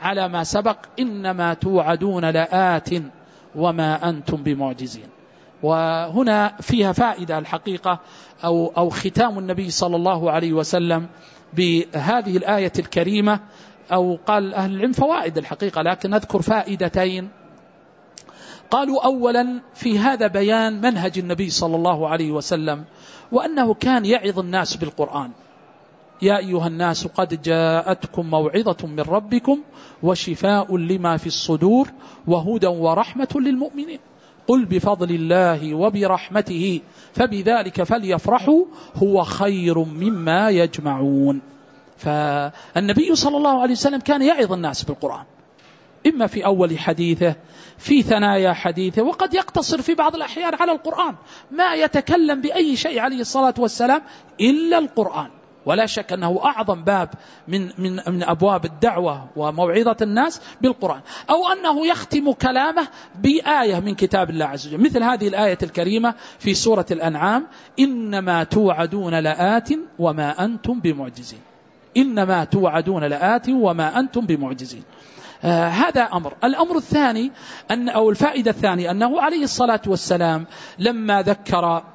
على ما سبق: إنما توعدون لآت وما أنتم بمعجزين. وهنا فيها فائدة الحقيقة، أو ختام النبي صلى الله عليه وسلم بهذه الآية الكريمة، أو قال أهل العلم فوائد الحقيقة، لكن نذكر فائدتين. قالوا: أولا في هذا بيان منهج النبي صلى الله عليه وسلم، وأنه كان يعظ الناس بالقرآن: يا أيها الناس قد جاءتكم موعظة من ربكم وشفاء لما في الصدور وهدى ورحمة للمؤمنين قل بفضل الله وبرحمته فبذلك فليفرحوا هو خير مما يجمعون. فالنبي صلى الله عليه وسلم كان يعظ الناس بالقرآن، إما في أول حديثه، في ثنايا حديثه، وقد يقتصر في بعض الأحيان على القرآن، ما يتكلم بأي شيء عليه الصلاة والسلام إلا القرآن. ولا شك أنه أعظم باب من أبواب الدعوة وموعظة الناس بالقرآن، أو أنه يختم كلامه بآية من كتاب الله عز وجل، مثل هذه الآية الكريمة في سورة الأنعام: إنما توعدون لآت وما أنتم بمعجزين. إنما توعدون لآت وما أنتم بمعجزين. هذا أمر. الأمر الثاني أو الفائدة الثانية أنه عليه الصلاة والسلام لما ذكر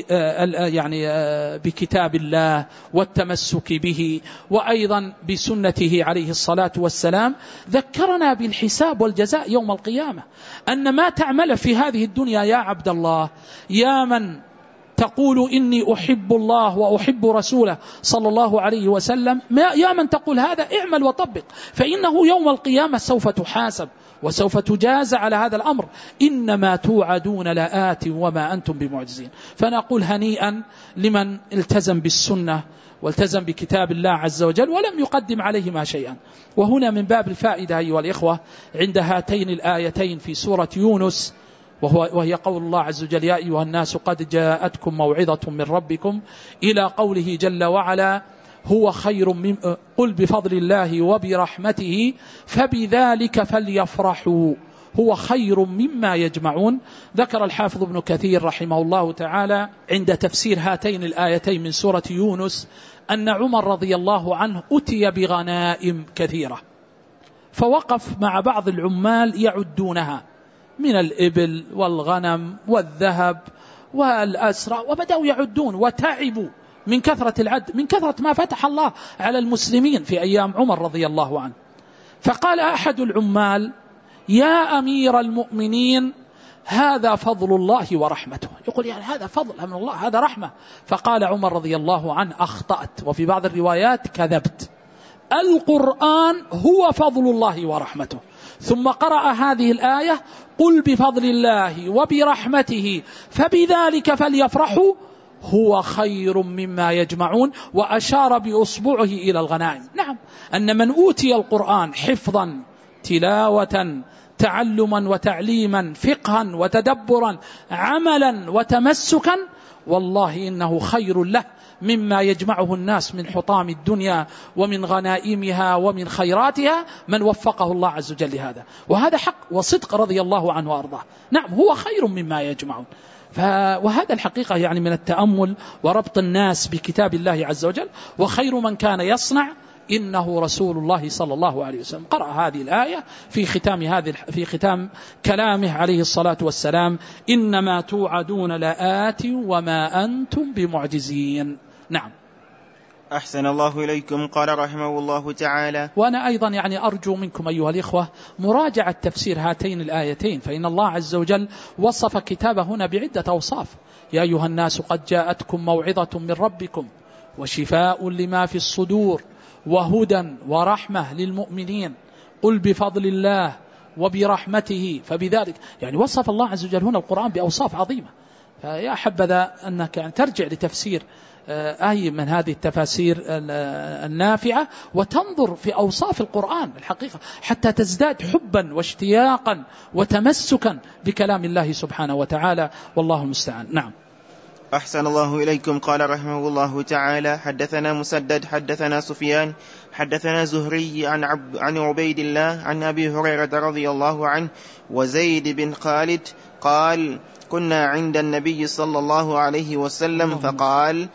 بكتاب الله والتمسك به، وأيضا بسنته عليه الصلاة والسلام، ذكرنا بالحساب والجزاء يوم القيامة، أن ما تعمل في هذه الدنيا يا عبد الله، يا من تقول إني أحب الله وأحب رسوله صلى الله عليه وسلم، يا من تقول هذا اعمل وطبق، فإنه يوم القيامة سوف تحاسب وسوف تجازى على هذا الأمر. إنما توعدون لآت وما أنتم بمعجزين. فنقول هنيئا لمن التزم بالسنة والتزم بكتاب الله عز وجل ولم يقدم عليهما شيئا. وهنا من باب الفائدة أيها الإخوة عند هاتين الآيتين في سورة يونس، وهي قول الله عز وجل: يا أيها الناس قد جاءتكم موعظة من ربكم، إلى قوله جل وعلا: هو خير من قل بفضل الله وبرحمته فبذلك فليفرحوا هو خير مما يجمعون. ذكر الحافظ ابن كثير رحمه الله تعالى عند تفسير هاتين الآيتين من سورة يونس أن عمر رضي الله عنه أتي بغنائم كثيرة، فوقف مع بعض العمال يعدونها من الإبل والغنم والذهب والأسرى، وبدأوا يعدون وتعبوا من كثرة العد، من كثرة ما فتح الله على المسلمين في أيام عمر رضي الله عنه. فقال أحد العمال: يا أمير المؤمنين هذا فضل الله ورحمته. يقول يعني هذا فضل من الله، هذا رحمة. فقال عمر رضي الله عنه: أخطأت، وفي بعض الروايات كذبت، القرآن هو فضل الله ورحمته. ثم قرأ هذه الآية: قل بفضل الله وبرحمته فبذلك فليفرحوا هو خير مما يجمعون، وأشار بأصبعه إلى الغنائم. نعم، أن من أوتي القرآن حفظا تلاوة تعلما وتعليما فقها وتدبرا عملا وتمسكا، والله إنه خير له مما يجمعه الناس من حطام الدنيا ومن غنائمها ومن خيراتها، من وفقه الله عز وجل لهذا. وهذا حق وصدق رضي الله عنه وأرضاه. نعم، هو خير مما يجمعون. وهذا الحقيقة يعني من التأمل وربط الناس بكتاب الله عز وجل. وخير من كان يصنع إنه رسول الله صلى الله عليه وسلم. قرأ هذه الآية في ختام كلامه عليه الصلاة والسلام: إنما توعدون لآت وما أنتم بمعجزين. نعم. أحسن الله إليكم. قال رحمه الله تعالى: وأنا أيضا يعني أرجو منكم أيها الإخوة مراجعة تفسير هاتين الآيتين، فإن الله عز وجل وصف كتابه هنا بعدة أوصاف: يا أيها الناس قد جاءتكم موعظة من ربكم وشفاء لما في الصدور وهدى ورحمة للمؤمنين قل بفضل الله وبرحمته فبذلك. يعني وصف الله عز وجل هنا القرآن بأوصاف عظيمة. فيا حبذا أنك ترجع لتفسير أي من هذه التفاسير النافعة وتنظر في أوصاف القرآن الحقيقة، حتى تزداد حبا واشتياقا وتمسكا بكلام الله سبحانه وتعالى، والله المستعان. نعم. أحسن الله إليكم. قال رحمه الله تعالى: حدثنا مسدد حدثنا سفيان حدثنا زهري عن عبيد الله عن أبي هريرة رضي الله عنه وزيد بن خالد قال: كنا عند النبي صلى الله عليه وسلم فقال: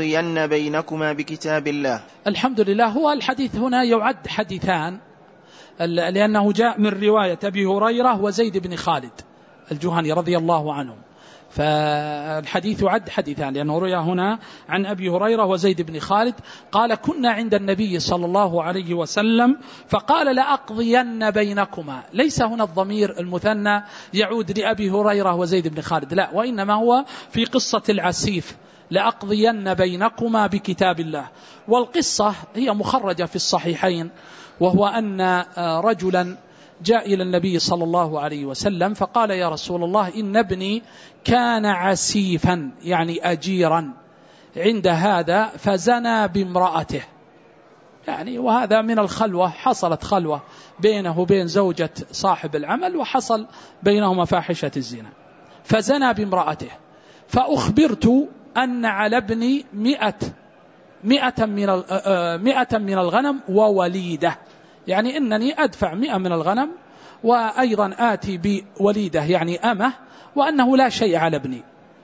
لأقضين بينكما بكتاب الله. الحمد لله. هو الحديث هنا يعد حديثان. لأنه جاء من رواية أبي هريرة وزيد بن خالد الجهني رضي الله عنهم، فالحديث يعد حديثان لأنه روى هنا عن أبي هريرة وزيد بن خالد قال كنا عند النبي صلى الله عليه وسلم فقال لأقضين بينكما. ليس هنا الضمير المثنى يعود لأبي هريرة وزيد بن خالد، لا، وإنما هو في قصة العسيف، لأقضين بينكما بكتاب الله. والقصة هي مخرجة في الصحيحين، وهو أن رجلا جاء إلى النبي صلى الله عليه وسلم فقال يا رسول الله إن ابني كان عسيفا يعني أجيرا عند هذا فزنى بامرأته، يعني وهذا من الخلوة، حصلت خلوة بينه وبين زوجة صاحب العمل وحصل بينهما فاحشة الزنا، فزنى بامرأته، فأخبرت أن على ابني 100 من الغنم ووليدة، يعني إنني أدفع 100 من الغنم وأيضا آتي بوليدة يعني أمه، وأنه لا شيء على ابني.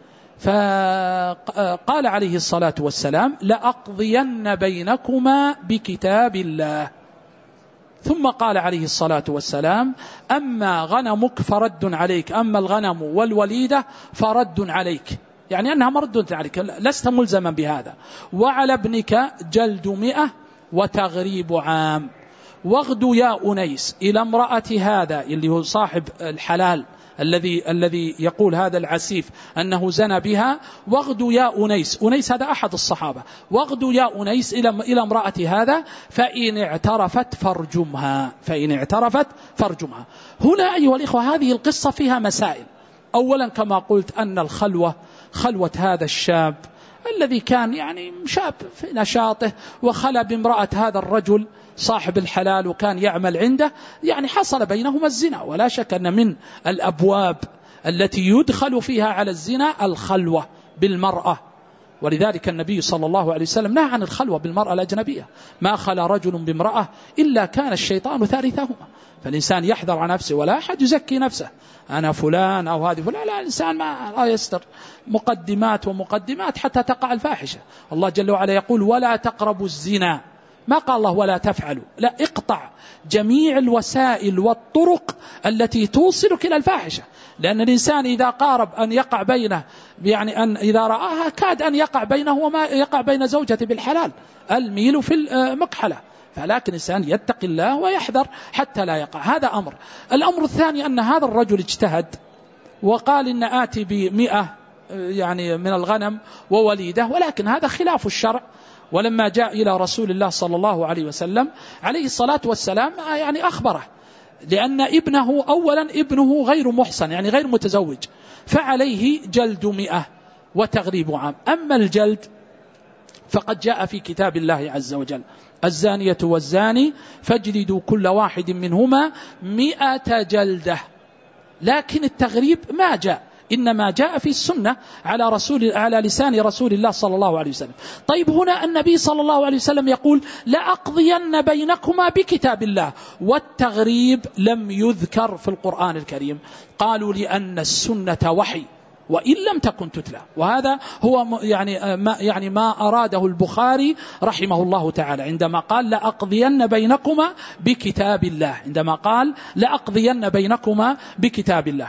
فقال عليه الصلاة والسلام لأقضين بينكما بكتاب الله. ثم قال عليه الصلاة والسلام أما غنمك فرد عليك، أما الغنم والوليدة فرد عليك، يعني أنها مردة عليك، لست ملزما بهذا. وعلى ابنك جلد 100 وتغريب عام. واغدو يا أنيس إلى امرأة هذا اللي هو صاحب الحلال الذي يقول هذا العسيف أنه زنى بها، واغدو يا أنيس هذا أحد الصحابة، واغدو يا أنيس إلى امرأة هذا فإن اعترفت فارجمها. هنا أيها الإخوة هذه القصة فيها مسائل. أولا كما قلت أن خلوة هذا الشاب الذي كان يعني شاب في نشاطه وخلى بامرأة هذا الرجل صاحب الحلال وكان يعمل عنده، يعني حصل بينهما الزنا، ولا شك أن من الأبواب التي يدخل فيها على الزنا الخلوة بالمرأة. ولذلك النبي صلى الله عليه وسلم نهى عن الخلوة بالمرأة الأجنبية، ما خلى رجل بامرأة إلا كان الشيطان ثالثهما. فالإنسان يحذر عن نفسه، ولا أحد يزكي نفسه أنا فلان أو هذه فلان، لا، الإنسان ما يستر مقدمات حتى تقع الفاحشة. الله جل وعلا يقول ولا تقربوا الزنا، ما قال الله ولا تفعلوا، لا، اقطع جميع الوسائل والطرق التي توصلك إلى الفاحشة، لأن الإنسان إذا قارب أن يقع بينه، يعني أن إذا رآها كاد أن يقع بينه وما يقع بين زوجته بالحلال، الميل في المكحلة. فلكن الإنسان يتقي الله ويحذر حتى لا يقع. هذا أمر. الأمر الثاني أن هذا الرجل اجتهد وقال إن آتي ب100 يعني من الغنم ووليدة، ولكن هذا خلاف الشرع. ولما جاء إلى رسول الله صلى الله عليه وسلم عليه الصلاة والسلام يعني أخبره، لأن ابنه أولا ابنه غير محصن يعني غير متزوج، فعليه جلد 100 وتغريب عام. أما الجلد فقد جاء في كتاب الله عز وجل الزانية والزاني فاجلدوا كل واحد منهما 100 جلدة، لكن التغريب ما جاء، إنما جاء في السنة على لسان رسول الله صلى الله عليه وسلم. طيب هنا النبي صلى الله عليه وسلم يقول لأقضين بينكما بكتاب الله، والتغريب لم يذكر في القرآن الكريم. قالوا لأن السنة وحي وإن لم تكن تتلى، وهذا هو يعني ما أراده البخاري رحمه الله تعالى عندما قال لأقضين بينكما بكتاب الله، عندما قال لأقضين بينكما بكتاب الله.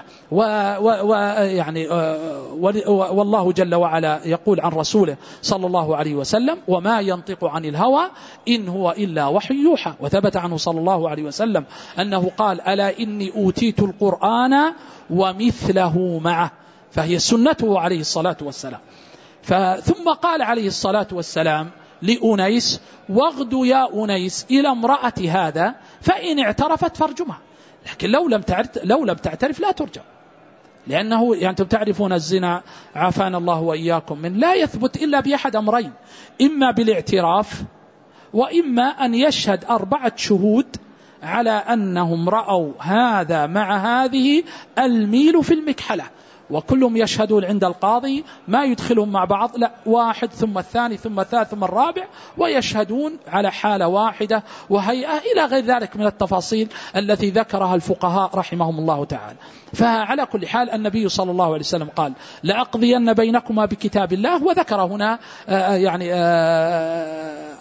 والله جل وعلا يقول عن رسوله صلى الله عليه وسلم وما ينطق عن الهوى إن هو إلا وحي يوحى. وثبت عنه صلى الله عليه وسلم أنه قال ألا إني أوتيت القرآن ومثله معه، فهي سنته عليه الصلاة والسلام. ثم قال عليه الصلاة والسلام لأنيس واغدو يا أنيس إلى امرأة هذا فإن اعترفت فارجمها، لكن لو لم تعترف لا ترجم، لأنه يعني أنتم تعرفون الزنا عافانا الله وإياكم من لا يثبت إلا بأحد أمرين، إما بالاعتراف وإما أن يشهد 4 شهود على أنهم رأوا هذا مع هذه الميل في المكحلة، وكلهم يشهدون عند القاضي ما يدخلهم مع بعض، لا، واحد ثم الثاني ثم الثالث ثم الرابع، ويشهدون على حالة واحدة وهيئة إلى غير ذلك من التفاصيل التي ذكرها الفقهاء رحمهم الله تعالى. فعلى كل حال النبي صلى الله عليه وسلم قال لأقضين بينكما بكتاب الله، وذكر هنا يعني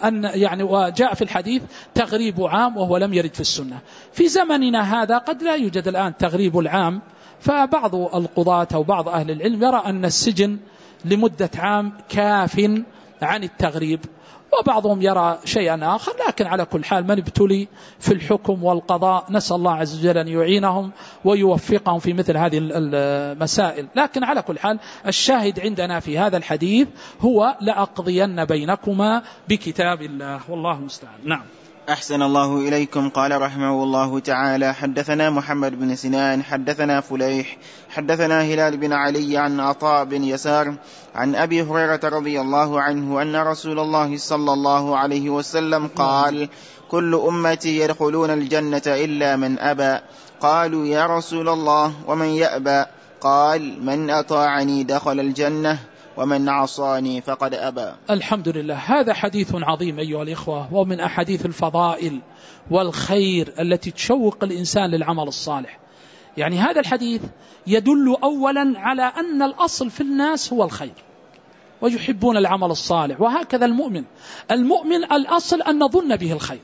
أن يعني وجاء في الحديث تغريب عام وهو لم يرد في السنة. في زمننا هذا قد لا يوجد الآن تغريب العام، فبعض القضاة أو بعض أهل العلم يرى أن السجن لمدة عام كاف عن التغريب، وبعضهم يرى شيئا آخر. لكن على كل حال من ابتلي في الحكم والقضاء نسأل الله عز وجل أن يعينهم ويوفقهم في مثل هذه المسائل. لكن على كل حال الشاهد عندنا في هذا الحديث هو لأقضين بينكما بكتاب الله، والله المستعان. نعم. أحسن الله إليكم. قال رحمه الله تعالى: حدثنا محمد بن سنان حدثنا فليح حدثنا هلال بن علي عن عطاء بن يسار عن أبي هريرة رضي الله عنه أن رسول الله صلى الله عليه وسلم قال: كل أمتي يدخلون الجنة إلا من أبى. قالوا: يا رسول الله ومن يأبى؟ قال: من أطاعني دخل الجنة ومن عصاني فقد أبى. الحمد لله. هذا حديث عظيم أيها الإخوة، ومن أحاديث الفضائل والخير التي تشوق الإنسان للعمل الصالح. يعني هذا الحديث يدل أولا على أن الأصل في الناس هو الخير ويحبون العمل الصالح، وهكذا المؤمن الأصل أن نظن به الخير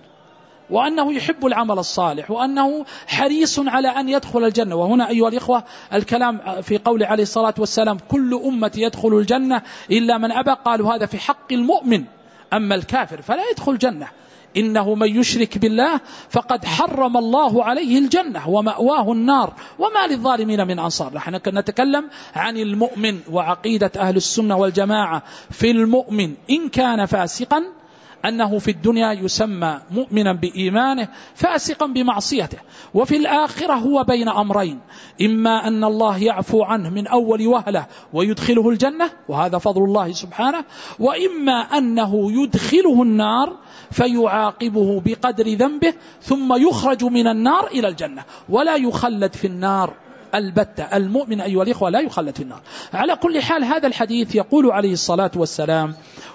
وأنه يحب العمل الصالح وأنه حريص على أن يدخل الجنة. وهنا أيها الإخوة الكلام في قول عليه الصلاة والسلام: كل أمة يدخل الجنة إلا من أبى. قالوا هذا في حق المؤمن، أما الكافر فلا يدخل الجنة. إنه من يشرك بالله فقد حرم الله عليه الجنة ومأواه النار وما للظالمين من أنصار. نحن نتكلم عن المؤمن، وعقيدة أهل السنة والجماعة في المؤمن إن كان فاسقا أنه في الدنيا يسمى مؤمنا بإيمانه فاسقا بمعصيته، وفي الآخرة هو بين أمرين: إما أن الله يعفو عنه من أول وهلة ويدخله الجنة وهذا فضل الله سبحانه، وإما أنه يدخله النار فيعاقبه بقدر ذنبه ثم يخرج من النار إلى الجنة ولا يخلد في النار البتة. المؤمن أيها الإخوة لا يخلد في النار. على كل حال هذا الحديث يقول عليه الصلاة والسلام: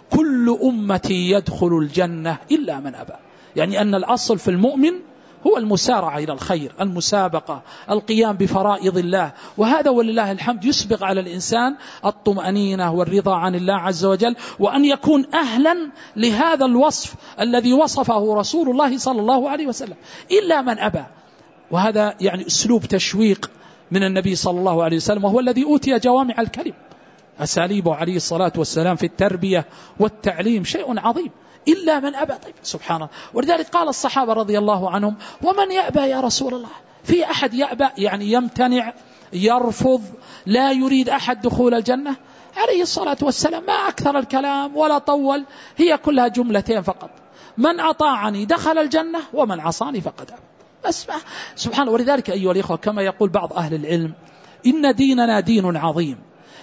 كل أمتي يدخل الجنة إلا من أبى. يعني أن الأصل في المؤمن هو المسارعة إلى الخير، المسابقة، القيام بفرائض الله، وهذا ولله الحمد يسبق على الإنسان الطمأنينة والرضا عن الله عز وجل، وأن يكون أهلا لهذا الوصف الذي وصفه رسول الله صلى الله عليه وسلم: إلا من أبى. وهذا يعني أسلوب تشويق من النبي صلى الله عليه وسلم، وهو الذي أوتي جوامع الكلم. أساليبه عليه الصلاة والسلام في التربية والتعليم شيء عظيم. إلا من أبى. طيب سبحان الله. ولذلك قال الصحابة رضي الله عنهم: ومن يأبى يا رسول الله؟ في أحد يأبى يعني يمتنع، يرفض، لا يريد أحد دخول الجنة؟ عليه الصلاة والسلام ما أكثر الكلام ولا طول، هي كلها جملتين فقط: من أطاعني دخل الجنة ومن عصاني فقد أبى. بس سبحان الله. ولذلك أيها الإخوة كما يقول بعض أهل العلم: إن ديننا دين عظيم،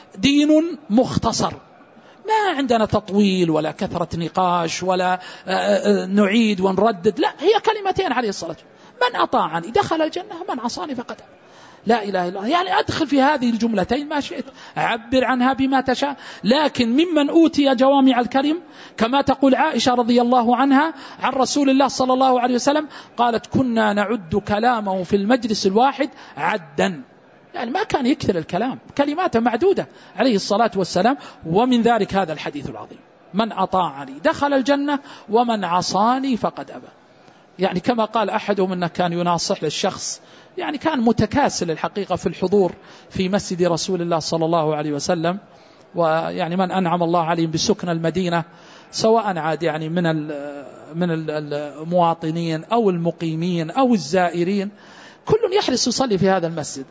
دين مختصر، ما عندنا تطويل ولا كثرة نقاش ولا نعيد ونردد، لا، هي كلمتين عليه الصلاة والسلام: من أطاعني دخل الجنة ومن عصاني فقد أبى. لا إله إلا الله. يعني أدخل في هذه الجملتين ما شئت، عبر عنها بما تشاء، لكن ممن أوتي جوامع الكلم كما تقول عائشة رضي الله عنها عن رسول الله صلى الله عليه وسلم قالت: كنا نعد كلامه في المجلس الواحد عدا. يعني ما كان يكثر الكلام، كلماته معدودة عليه الصلاة والسلام. ومن ذلك هذا الحديث العظيم: من أطاعني دخل الجنة ومن عصاني فقد أبى. يعني كما قال أحدهم أنه كان يناصح للشخص، يعني كان متكاسل الحقيقة في الحضور في مسجد رسول الله صلى الله عليه وسلم، ويعني من أنعم الله عليهم بسكن المدينة سواء عاد يعني من المواطنين أو المقيمين أو الزائرين، كل يحرص يصلي في هذا المسجد.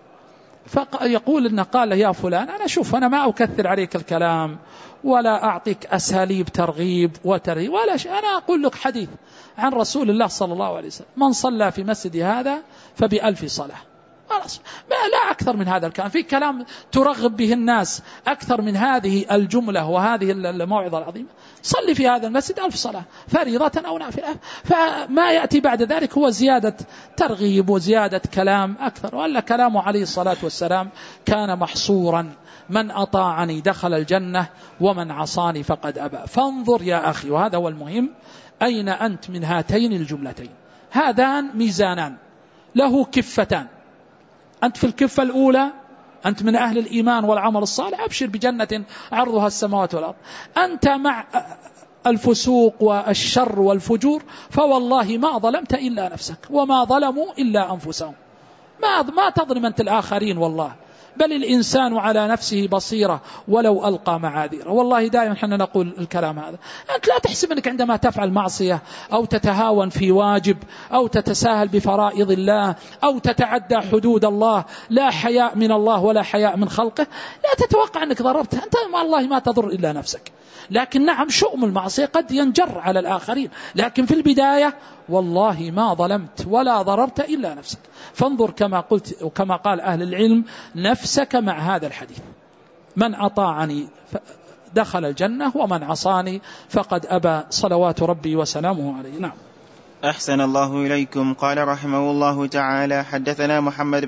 فيقول إنه قال له: يا فلان، أنا شوف أنا ما أكثر عليك الكلام ولا أعطيك أساليب ترغيب وترهيب ولا شيء، أنا أقول لك حديث عن رسول الله صلى الله عليه وسلم: من صلى في مسجد هذا ب1000 صلاة. خلاص، لا أكثر من هذا الكلام. في كلام ترغب به الناس أكثر من هذه الجملة وهذه الموعظة العظيمة؟ صلي في هذا المسجد 1000 صلاة فريضة أو نافلة. فما يأتي بعد ذلك هو زيادة ترغيب وزيادة كلام أكثر. وألا كلامه عليه الصلاة والسلام كان محصورا: من أطاعني دخل الجنة ومن عصاني فقد أبى. فانظر يا أخي، وهذا هو المهم، أين أنت من هاتين الجملتين؟ هذان ميزانان له كفتان. أنت في الكفة الأولى أنت من أهل الإيمان والعمل الصالح، أبشر بجنة عرضها السماوات والأرض. أنت مع الفسوق والشر والفجور فوالله ما ظلمت إلا نفسك وما ظلموا إلا أنفسهم. ما تظلم أنت الآخرين والله، بل الإنسان على نفسه بصيرة ولو ألقى معاذيره. والله دائما حنا نقول الكلام هذا، أنت لا تحسب أنك عندما تفعل معصية أو تتهاون في واجب أو تتساهل بفرائض الله أو تتعدى حدود الله لا حياء من الله ولا حياء من خلقه، لا تتوقع أنك ضربت، أنت والله ما تضر إلا نفسك. لكن نعم شؤم المعصية قد ينجر على الآخرين، لكن في البداية والله ما ظلمت ولا ضررت إلا نفسك. فانظر كما قلت وكما قال أهل العلم نفسك مع هذا الحديث، من أطاعني دخل الجنة ومن عصاني فقد أبى صلوات ربي وسلامه عليه. نعم. أحسن الله إليكم. قال رحمه الله تعالى: حدثنا محمد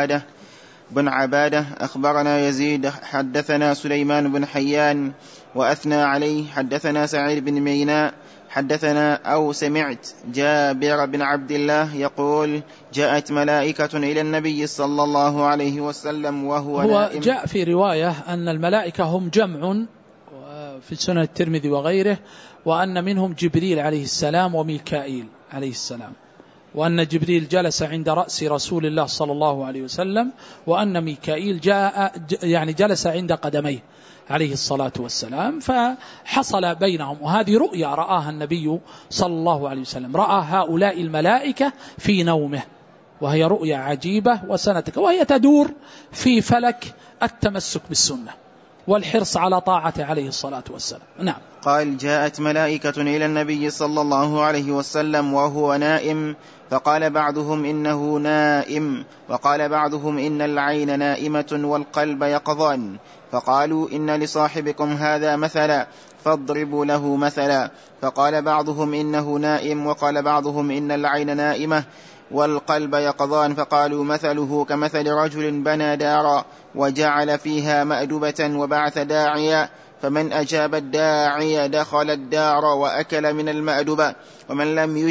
بن عبادة أخبرنا يزيد حدثنا سليمان بن حيان وأثنى عليه حدثنا سعيد بن ميناء حدثنا أو سمعت جابر بن عبد الله يقول: جاءت ملائكة إلى النبي صلى الله عليه وسلم وهو نائم. جاء في رواية أن الملائكة هم جمع في سنن الترمذي وغيره، وأن منهم جبريل عليه السلام وميكائيل عليه السلام، وأن جبريل جلس عند رأس رسول الله صلى الله عليه وسلم، وأن ميكائيل جلس عند قدميه عليه الصلاة والسلام، فحصل بينهم. وهذه رؤيا رآها النبي صلى الله عليه وسلم، رأى هؤلاء الملائكة في نومه، وهي رؤيا عجيبة وسنتك، وهي تدور في فلك التمسك بالسنة والحرص على طاعته عليه الصلاة والسلام. نعم. قال: جاءت ملائكة إلى النبي صلى الله عليه وسلم وهو نائم، فقال بعضهم إنه نائم، وقال بعضهم إن العين نائمة والقلب يقظان، فقالوا إن لصاحبكم هذا مثلا فاضربوا له مثلا، فقال بعضهم إنه نائم، وقال بعضهم إن العين نائمة والقلب يقظان، فقالوا مثله كمثل رجل بنى دارا وجعل فيها مأدبة وبعث داعيا، فمن أجاب الداعي دخل الدار وأكل من المأدبة، ومن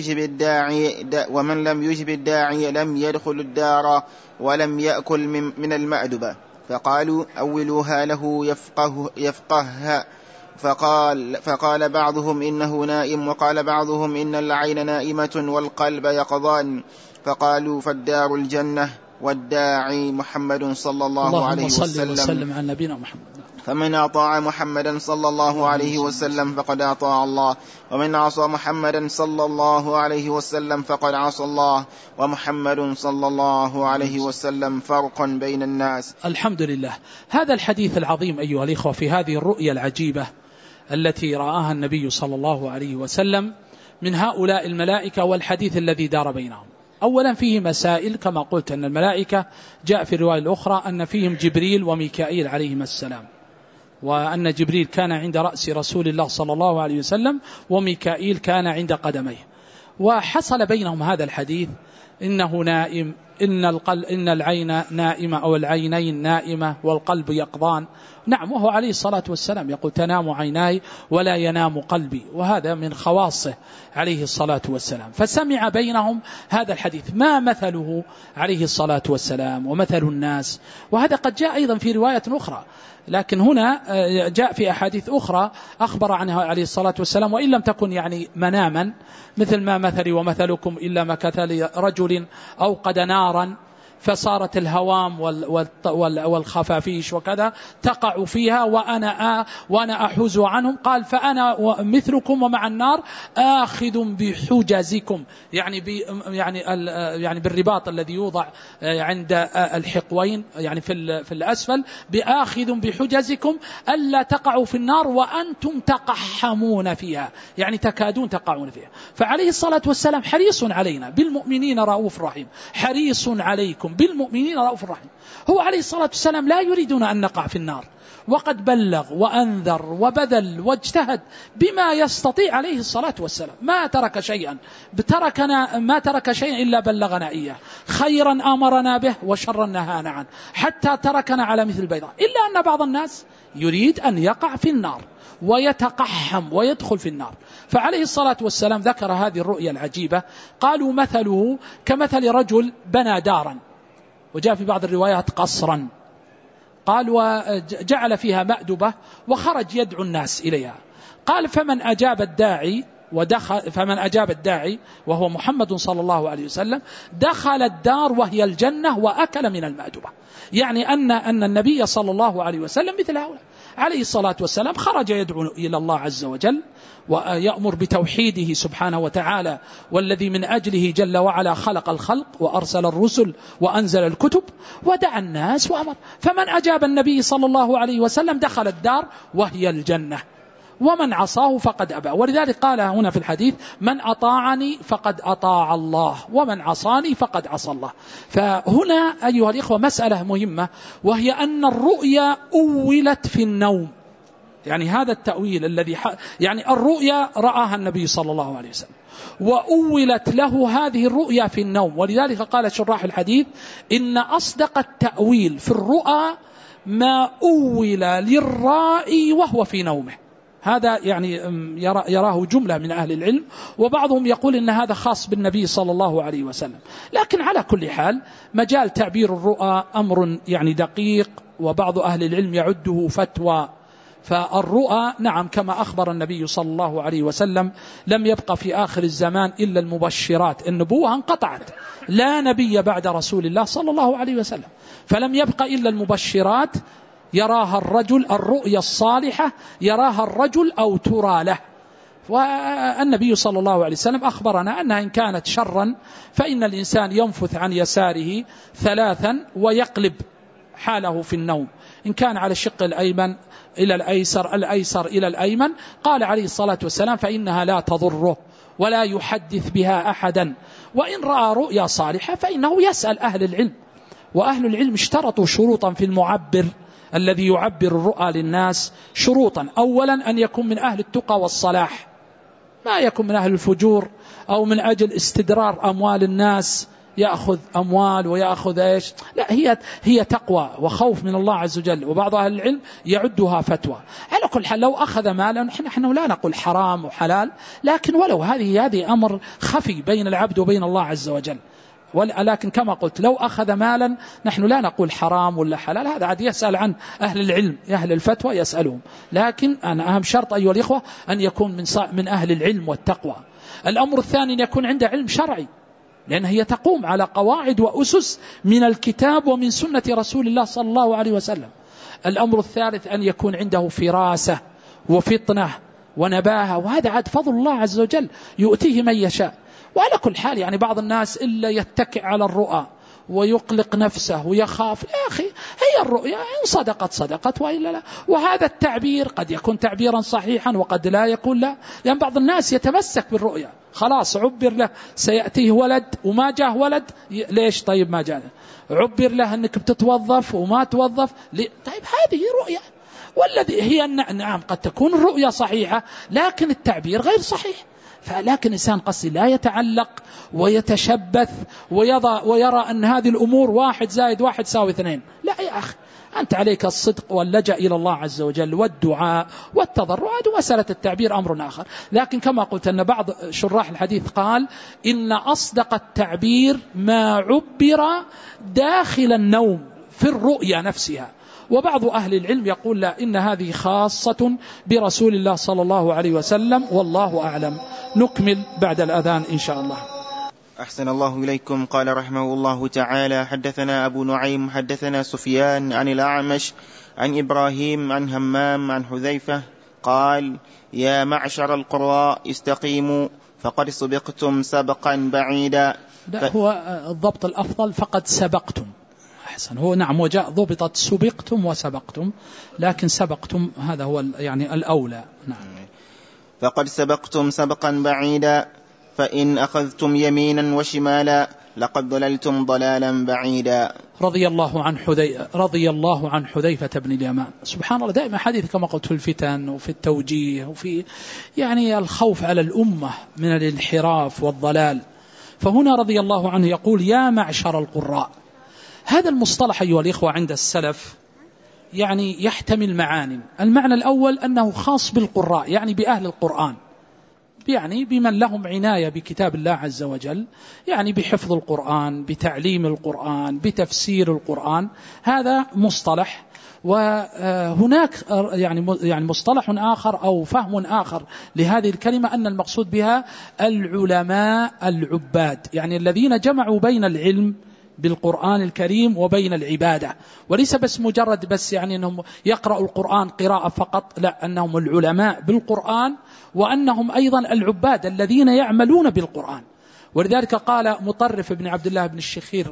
لم يجب الداعي لم يدخل الدار ولم يأكل من المأدبة. فقالوا أولوها له يفقهها. فقال بعضهم إنه نائم، وقال بعضهم إن العين نائمة والقلب يقظان، فقالوا فالدار الجنة والداعي محمد صلى الله عليه وسلم على نبينا محمد. فمن أطاع محمدا صلى الله عليه وسلم فقد أطاع الله، ومن عصى محمدا صلى الله عليه وسلم فقد عصى الله، ومحمد صلى الله عليه وسلم فرق بين الناس. الحمد لله. هذا الحديث العظيم أيها الإخوة في هذه الرؤيا العجيبة التي رآها النبي صلى الله عليه وسلم من هؤلاء الملائكة والحديث الذي دار بينهم. أولا فيه مسائل، كما قلت أن الملائكة جاء في الرواية الأخرى أن فيهم جبريل وميكائيل عليهما السلام، وأن جبريل كان عند رأس رسول الله صلى الله عليه وسلم وميكائيل كان عند قدميه، وحصل بينهم هذا الحديث إنه نائم، إن العين نائمة أو العينين نائمة والقلب يقظان. نعم، وهو عليه الصلاة والسلام يقول تنام عيناي ولا ينام قلبي، وهذا من خواصه عليه الصلاة والسلام. فسمع بينهم هذا الحديث ما مثله عليه الصلاة والسلام ومثل الناس، وهذا قد جاء أيضا في رواية أخرى، لكن هنا جاء في أحاديث أخرى أخبر عنها عليه الصلاة والسلام، وإن لم تكن مناما، مثل ما مثلي ومثلكم إلا مكثل رجل أوقد نارا فصارت الهوام والخفافيش وكذا تقع فيها وأنا أحوز عنهم، قال فأنا مثلكم ومع النار آخذ بحجزكم، يعني بالرباط الذي يوضع عند الحقوين في الأسفل، بآخذ بحجزكم ألا تقعوا في النار وأنتم تقحمون فيها، يعني تكادون تقعون فيها. فعليه الصلاة والسلام حريص علينا بالمؤمنين رؤوف رحيم، حريص عليكم بالمؤمنين رؤوف رحيم. هو عليه الصلاة والسلام لا يريدون أن نقع في النار، وقد بلغ وأنذر وبذل واجتهد بما يستطيع عليه الصلاة والسلام، ما ترك شيئا إلا بلغنا إياه، خيرا أمرنا به وشرا نهانا عنه، حتى تركنا على مثل البيضاء، إلا أن بعض الناس يريد أن يقع في النار ويتقحم ويدخل في النار. فعليه الصلاة والسلام ذكر هذه الرؤيا العجيبة، قالوا مثله كمثل رجل بنى دارا، وجاء في بعض الروايات قصرا، قال وجعل فيها مأدبة وخرج يدعو الناس إليها، قال فمن أجاب الداعي وهو محمد صلى الله عليه وسلم دخل الدار وهي الجنة وأكل من المأدبة. يعني أن النبي صلى الله عليه وسلم مثل هؤلاء عليه الصلاة والسلام خرج يدعو إلى الله عز وجل ويأمر بتوحيده سبحانه وتعالى، والذي من أجله جل وعلا خلق الخلق وأرسل الرسل وأنزل الكتب ودعا الناس وأمر. فمن أجاب النبي صلى الله عليه وسلم دخل الدار وهي الجنة، ومن عصاه فقد أبى. ولذلك قال هنا في الحديث من أطاعني فقد أطاع الله ومن عصاني فقد عصى الله. فهنا أيها الإخوة مسألة مهمة، وهي أن الرؤيا أولت في النوم. يعني هذا التأويل الذي يعني الرؤيا رآها النبي صلى الله عليه وسلم وأولت له هذه الرؤيا في النوم. ولذلك قال شراح الحديث إن أصدق التأويل في الرؤى ما أول للرائي وهو في نومه. هذا يعني يراه جملة من أهل العلم، وبعضهم يقول إن هذا خاص بالنبي صلى الله عليه وسلم. لكن على كل حال مجال تعبير الرؤى أمر يعني دقيق، وبعض أهل العلم يعده فتوى. فالرؤى نعم كما أخبر النبي صلى الله عليه وسلم لم يبقى في آخر الزمان إلا المبشرات، النبوة انقطعت، لا نبي بعد رسول الله صلى الله عليه وسلم، فلم يبقى إلا المبشرات يراها الرجل، الرؤيا الصالحة يراها الرجل أو ترى له. والنبي صلى الله عليه وسلم أخبرنا أنها إن كانت شرا فإن الإنسان ينفث عن يساره 3 ويقلب حاله في النوم، إن كان على الشق الأيمن إلى الأيسر، الأيسر إلى الأيمن. قال عليه الصلاة والسلام فإنها لا تضره ولا يحدث بها أحدا. وإن رأى رؤيا صالحة فإنه يسأل أهل العلم، وأهل العلم اشترطوا شروطا في المعبر الذي يعبر الرؤى للناس. شروطا: أولا أن يكون من أهل التقى والصلاح، ما يكون من أهل الفجور أو من أجل استدرار أموال الناس، يأخذ أموال ويأخذ إيش، لا، هي تقوى وخوف من الله عز وجل. وبعض أهل العلم يعدها فتوى. على كل حال لو أخذ مالا، نحن لا نقول حرام وحلال، لكن ولو هذه أمر خفي بين العبد وبين الله عز وجل. ولكن كما قلت لو أخذ مالا نحن لا نقول حرام ولا حلال، هذا عاد يسأل عن أهل العلم، أهل الفتوى يسألهم. لكن أنا أهم شرط أيها الإخوة أن يكون من أهل العلم والتقوى. الأمر الثاني أن يكون عنده علم شرعي، لأن هي تقوم على قواعد وأسس من الكتاب ومن سنة رسول الله صلى الله عليه وسلم. الأمر الثالث أن يكون عنده فراسة وفطنة ونباهة، وهذا عاد فضل الله عز وجل يؤتيه من يشاء. وعلى كل حال يعني بعض الناس إلا يتكئ على الرؤى ويقلق نفسه ويخاف. يا أخي هي الرؤيا إن صدقت صدقت وإلا لا. وهذا التعبير قد يكون تعبيرا صحيحا وقد لا يكون لا، لأن بعض الناس يتمسك بالرؤيا، خلاص عبر له سيأتيه ولد وما جاء ولد، ليش طيب ما جاء؟ عبر له أنك بتتوظف وما توظف، طيب هذه رؤيا. والذي هي نعم قد تكون الرؤيا صحيحة لكن التعبير غير صحيح. فلكن الإنسان قصدي لا يتعلق ويتشبث ويرى أن هذه الأمور 1 زائد 1 يساوي 2. لا يا أخي، أنت عليك الصدق واللجأ إلى الله عز وجل والدعاء والتضرع، ومسألة التعبير أمر آخر. لكن كما قلت أن بعض شراح الحديث قال إن أصدق التعبير ما عبر داخل النوم في الرؤيا نفسها. وبعض أهل العلم يقول لا، إن هذه خاصة برسول الله صلى الله عليه وسلم، والله أعلم. نكمل بعد الأذان إن شاء الله. أحسن الله إليكم. قال رحمه الله تعالى: حدثنا أبو نعيم حدثنا سفيان عن الأعمش عن إبراهيم عن همام عن حذيفة قال: يا معشر القراء استقيموا فقد سبقتم سبقا بعيدا. هو الضبط الأفضل فقد سبقتم. أحسن، هو نعم وجاء ضبطت سبقتم وسبقتم، لكن سبقتم هذا هو يعني الأولى. نعم. فقد سبقتم سبقا بعيدا، فإن أخذتم يمينا وشمالا لقد ضللتم ضلالا بعيدا. رضي الله عن حذيفة بن اليمان. سبحان الله، دائما حديث كما قلت في الفتن وفي التوجيه وفي يعني الخوف على الأمة من الانحراف والضلال. فهنا رضي الله عنه يقول: يا معشر القراء. هذا المصطلح أيها الإخوة عند السلف يعني يحتمل معاني. المعنى الأول أنه خاص بالقراء، يعني بأهل القرآن، يعني بمن لهم عناية بكتاب الله عز وجل، يعني بحفظ القرآن، بتعليم القرآن، بتفسير القرآن. هذا مصطلح. وهناك يعني مصطلح آخر أو فهم آخر لهذه الكلمة، أن المقصود بها العلماء العباد، يعني الذين جمعوا بين العلم بالقرآن الكريم وبين العبادة، وليس بس مجرد بس يعني أنهم يقرأوا القرآن قراءة فقط، لا، أنهم العلماء بالقرآن وأنهم أيضا العباد الذين يعملون بالقرآن. ولذلك قال مطرف بن عبد الله بن الشخير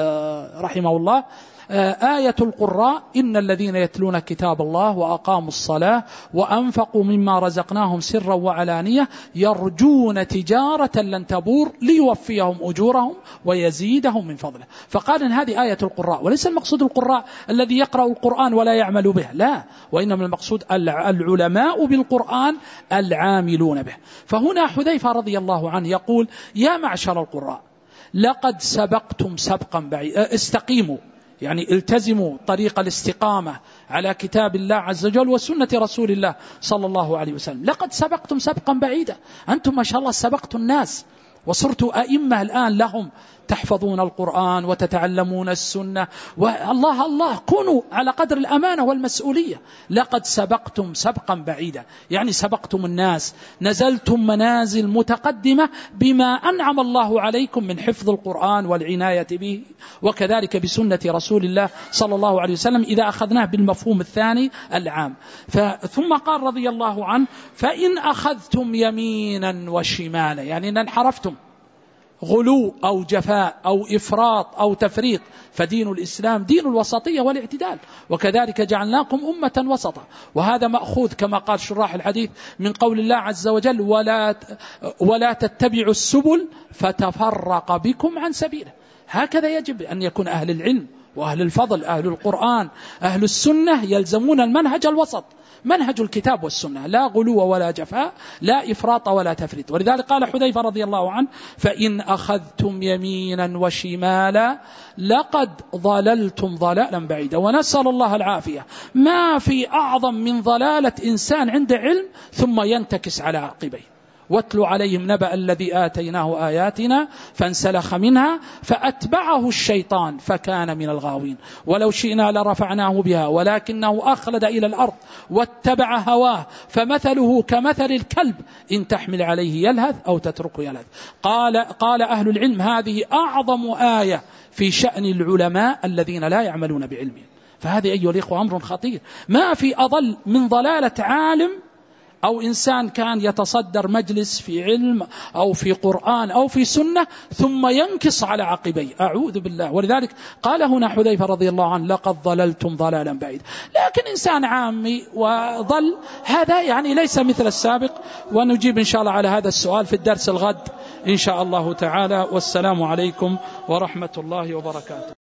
رحمه الله: آية القراء إن الذين يتلون كتاب الله وأقاموا الصلاة وأنفقوا مما رزقناهم سرا وعلانية يرجون تجارة لن تبور ليوفيهم أجورهم ويزيدهم من فضله. فقال إن هذه آية القراء، وليس المقصود القراء الذي يقرأ القرآن ولا يعمل به، لا، وإنما المقصود العلماء بالقرآن العاملون به. فهنا حذيفة رضي الله عنه يقول: يا معشر القراء لقد سبقتم سبقا بعيدا، استقيموا، يعني التزموا طريق الاستقامة على كتاب الله عز وجل وسنة رسول الله صلى الله عليه وسلم. لقد سبقتم سبقا بعيدا، أنتم ما شاء الله سبقتم الناس وصرتوا أئمة الآن لهم، تحفظون القرآن وتتعلمون السنة، والله كونوا على قدر الأمانة والمسؤولية. لقد سبقتم سبقا بعيدا، يعني سبقتم الناس، نزلتم منازل متقدمة بما أنعم الله عليكم من حفظ القرآن والعناية به، وكذلك بسنة رسول الله صلى الله عليه وسلم إذا أخذناه بالمفهوم الثاني العام. ثم قال رضي الله عنه: فإن أخذتم يمينا وشمالا، يعني إن انحرفتم غلو أو جفاء أو إفراط أو تفريط، فدين الإسلام دين الوسطية والاعتدال، وكذلك جعلناكم أمة وسطا. وهذا مأخوذ كما قال شراح الحديث من قول الله عز وجل: ولا تتبعوا السبل فتفرق بكم عن سبيله. هكذا يجب أن يكون أهل العلم وأهل الفضل، أهل القرآن، أهل السنة، يلزمون المنهج الوسط، منهج الكتاب والسنة، لا غلو ولا جفاء، لا إفراط ولا تفريط. ولذلك قال حذيفة رضي الله عنه: فإن أخذتم يمينا وشمالا لقد ضللتم ضلالا بعيدا. ونسأل الله العافية. ما في أعظم من ضلالة إنسان عند علم ثم ينتكس على عقبيه. واتل عليهم نبأ الذي آتيناه آياتنا فانسلخ منها فأتبعه الشيطان فكان من الغاوين ولو شئنا لرفعناه بها ولكنه أخلد إلى الأرض واتبع هواه فمثله كمثل الكلب إن تحمل عليه يلهث أو تتركه يلهث. قال أهل العلم: هذه أعظم آية في شأن العلماء الذين لا يعملون بعلمهم. فهذه أيها الإخوة أمر خطير. ما في أضل من ضلالة عالم أو إنسان كان يتصدر مجلس في علم أو في قرآن أو في سنة ثم ينكص على عقبيه، أعوذ بالله. ولذلك قال هنا حذيفة رضي الله عنه: لقد ضللتم ضلالا بعيدا. لكن إنسان عامي وضل، هذا يعني ليس مثل السابق. ونجيب إن شاء الله على هذا السؤال في الدرس الغد إن شاء الله تعالى. والسلام عليكم ورحمة الله وبركاته.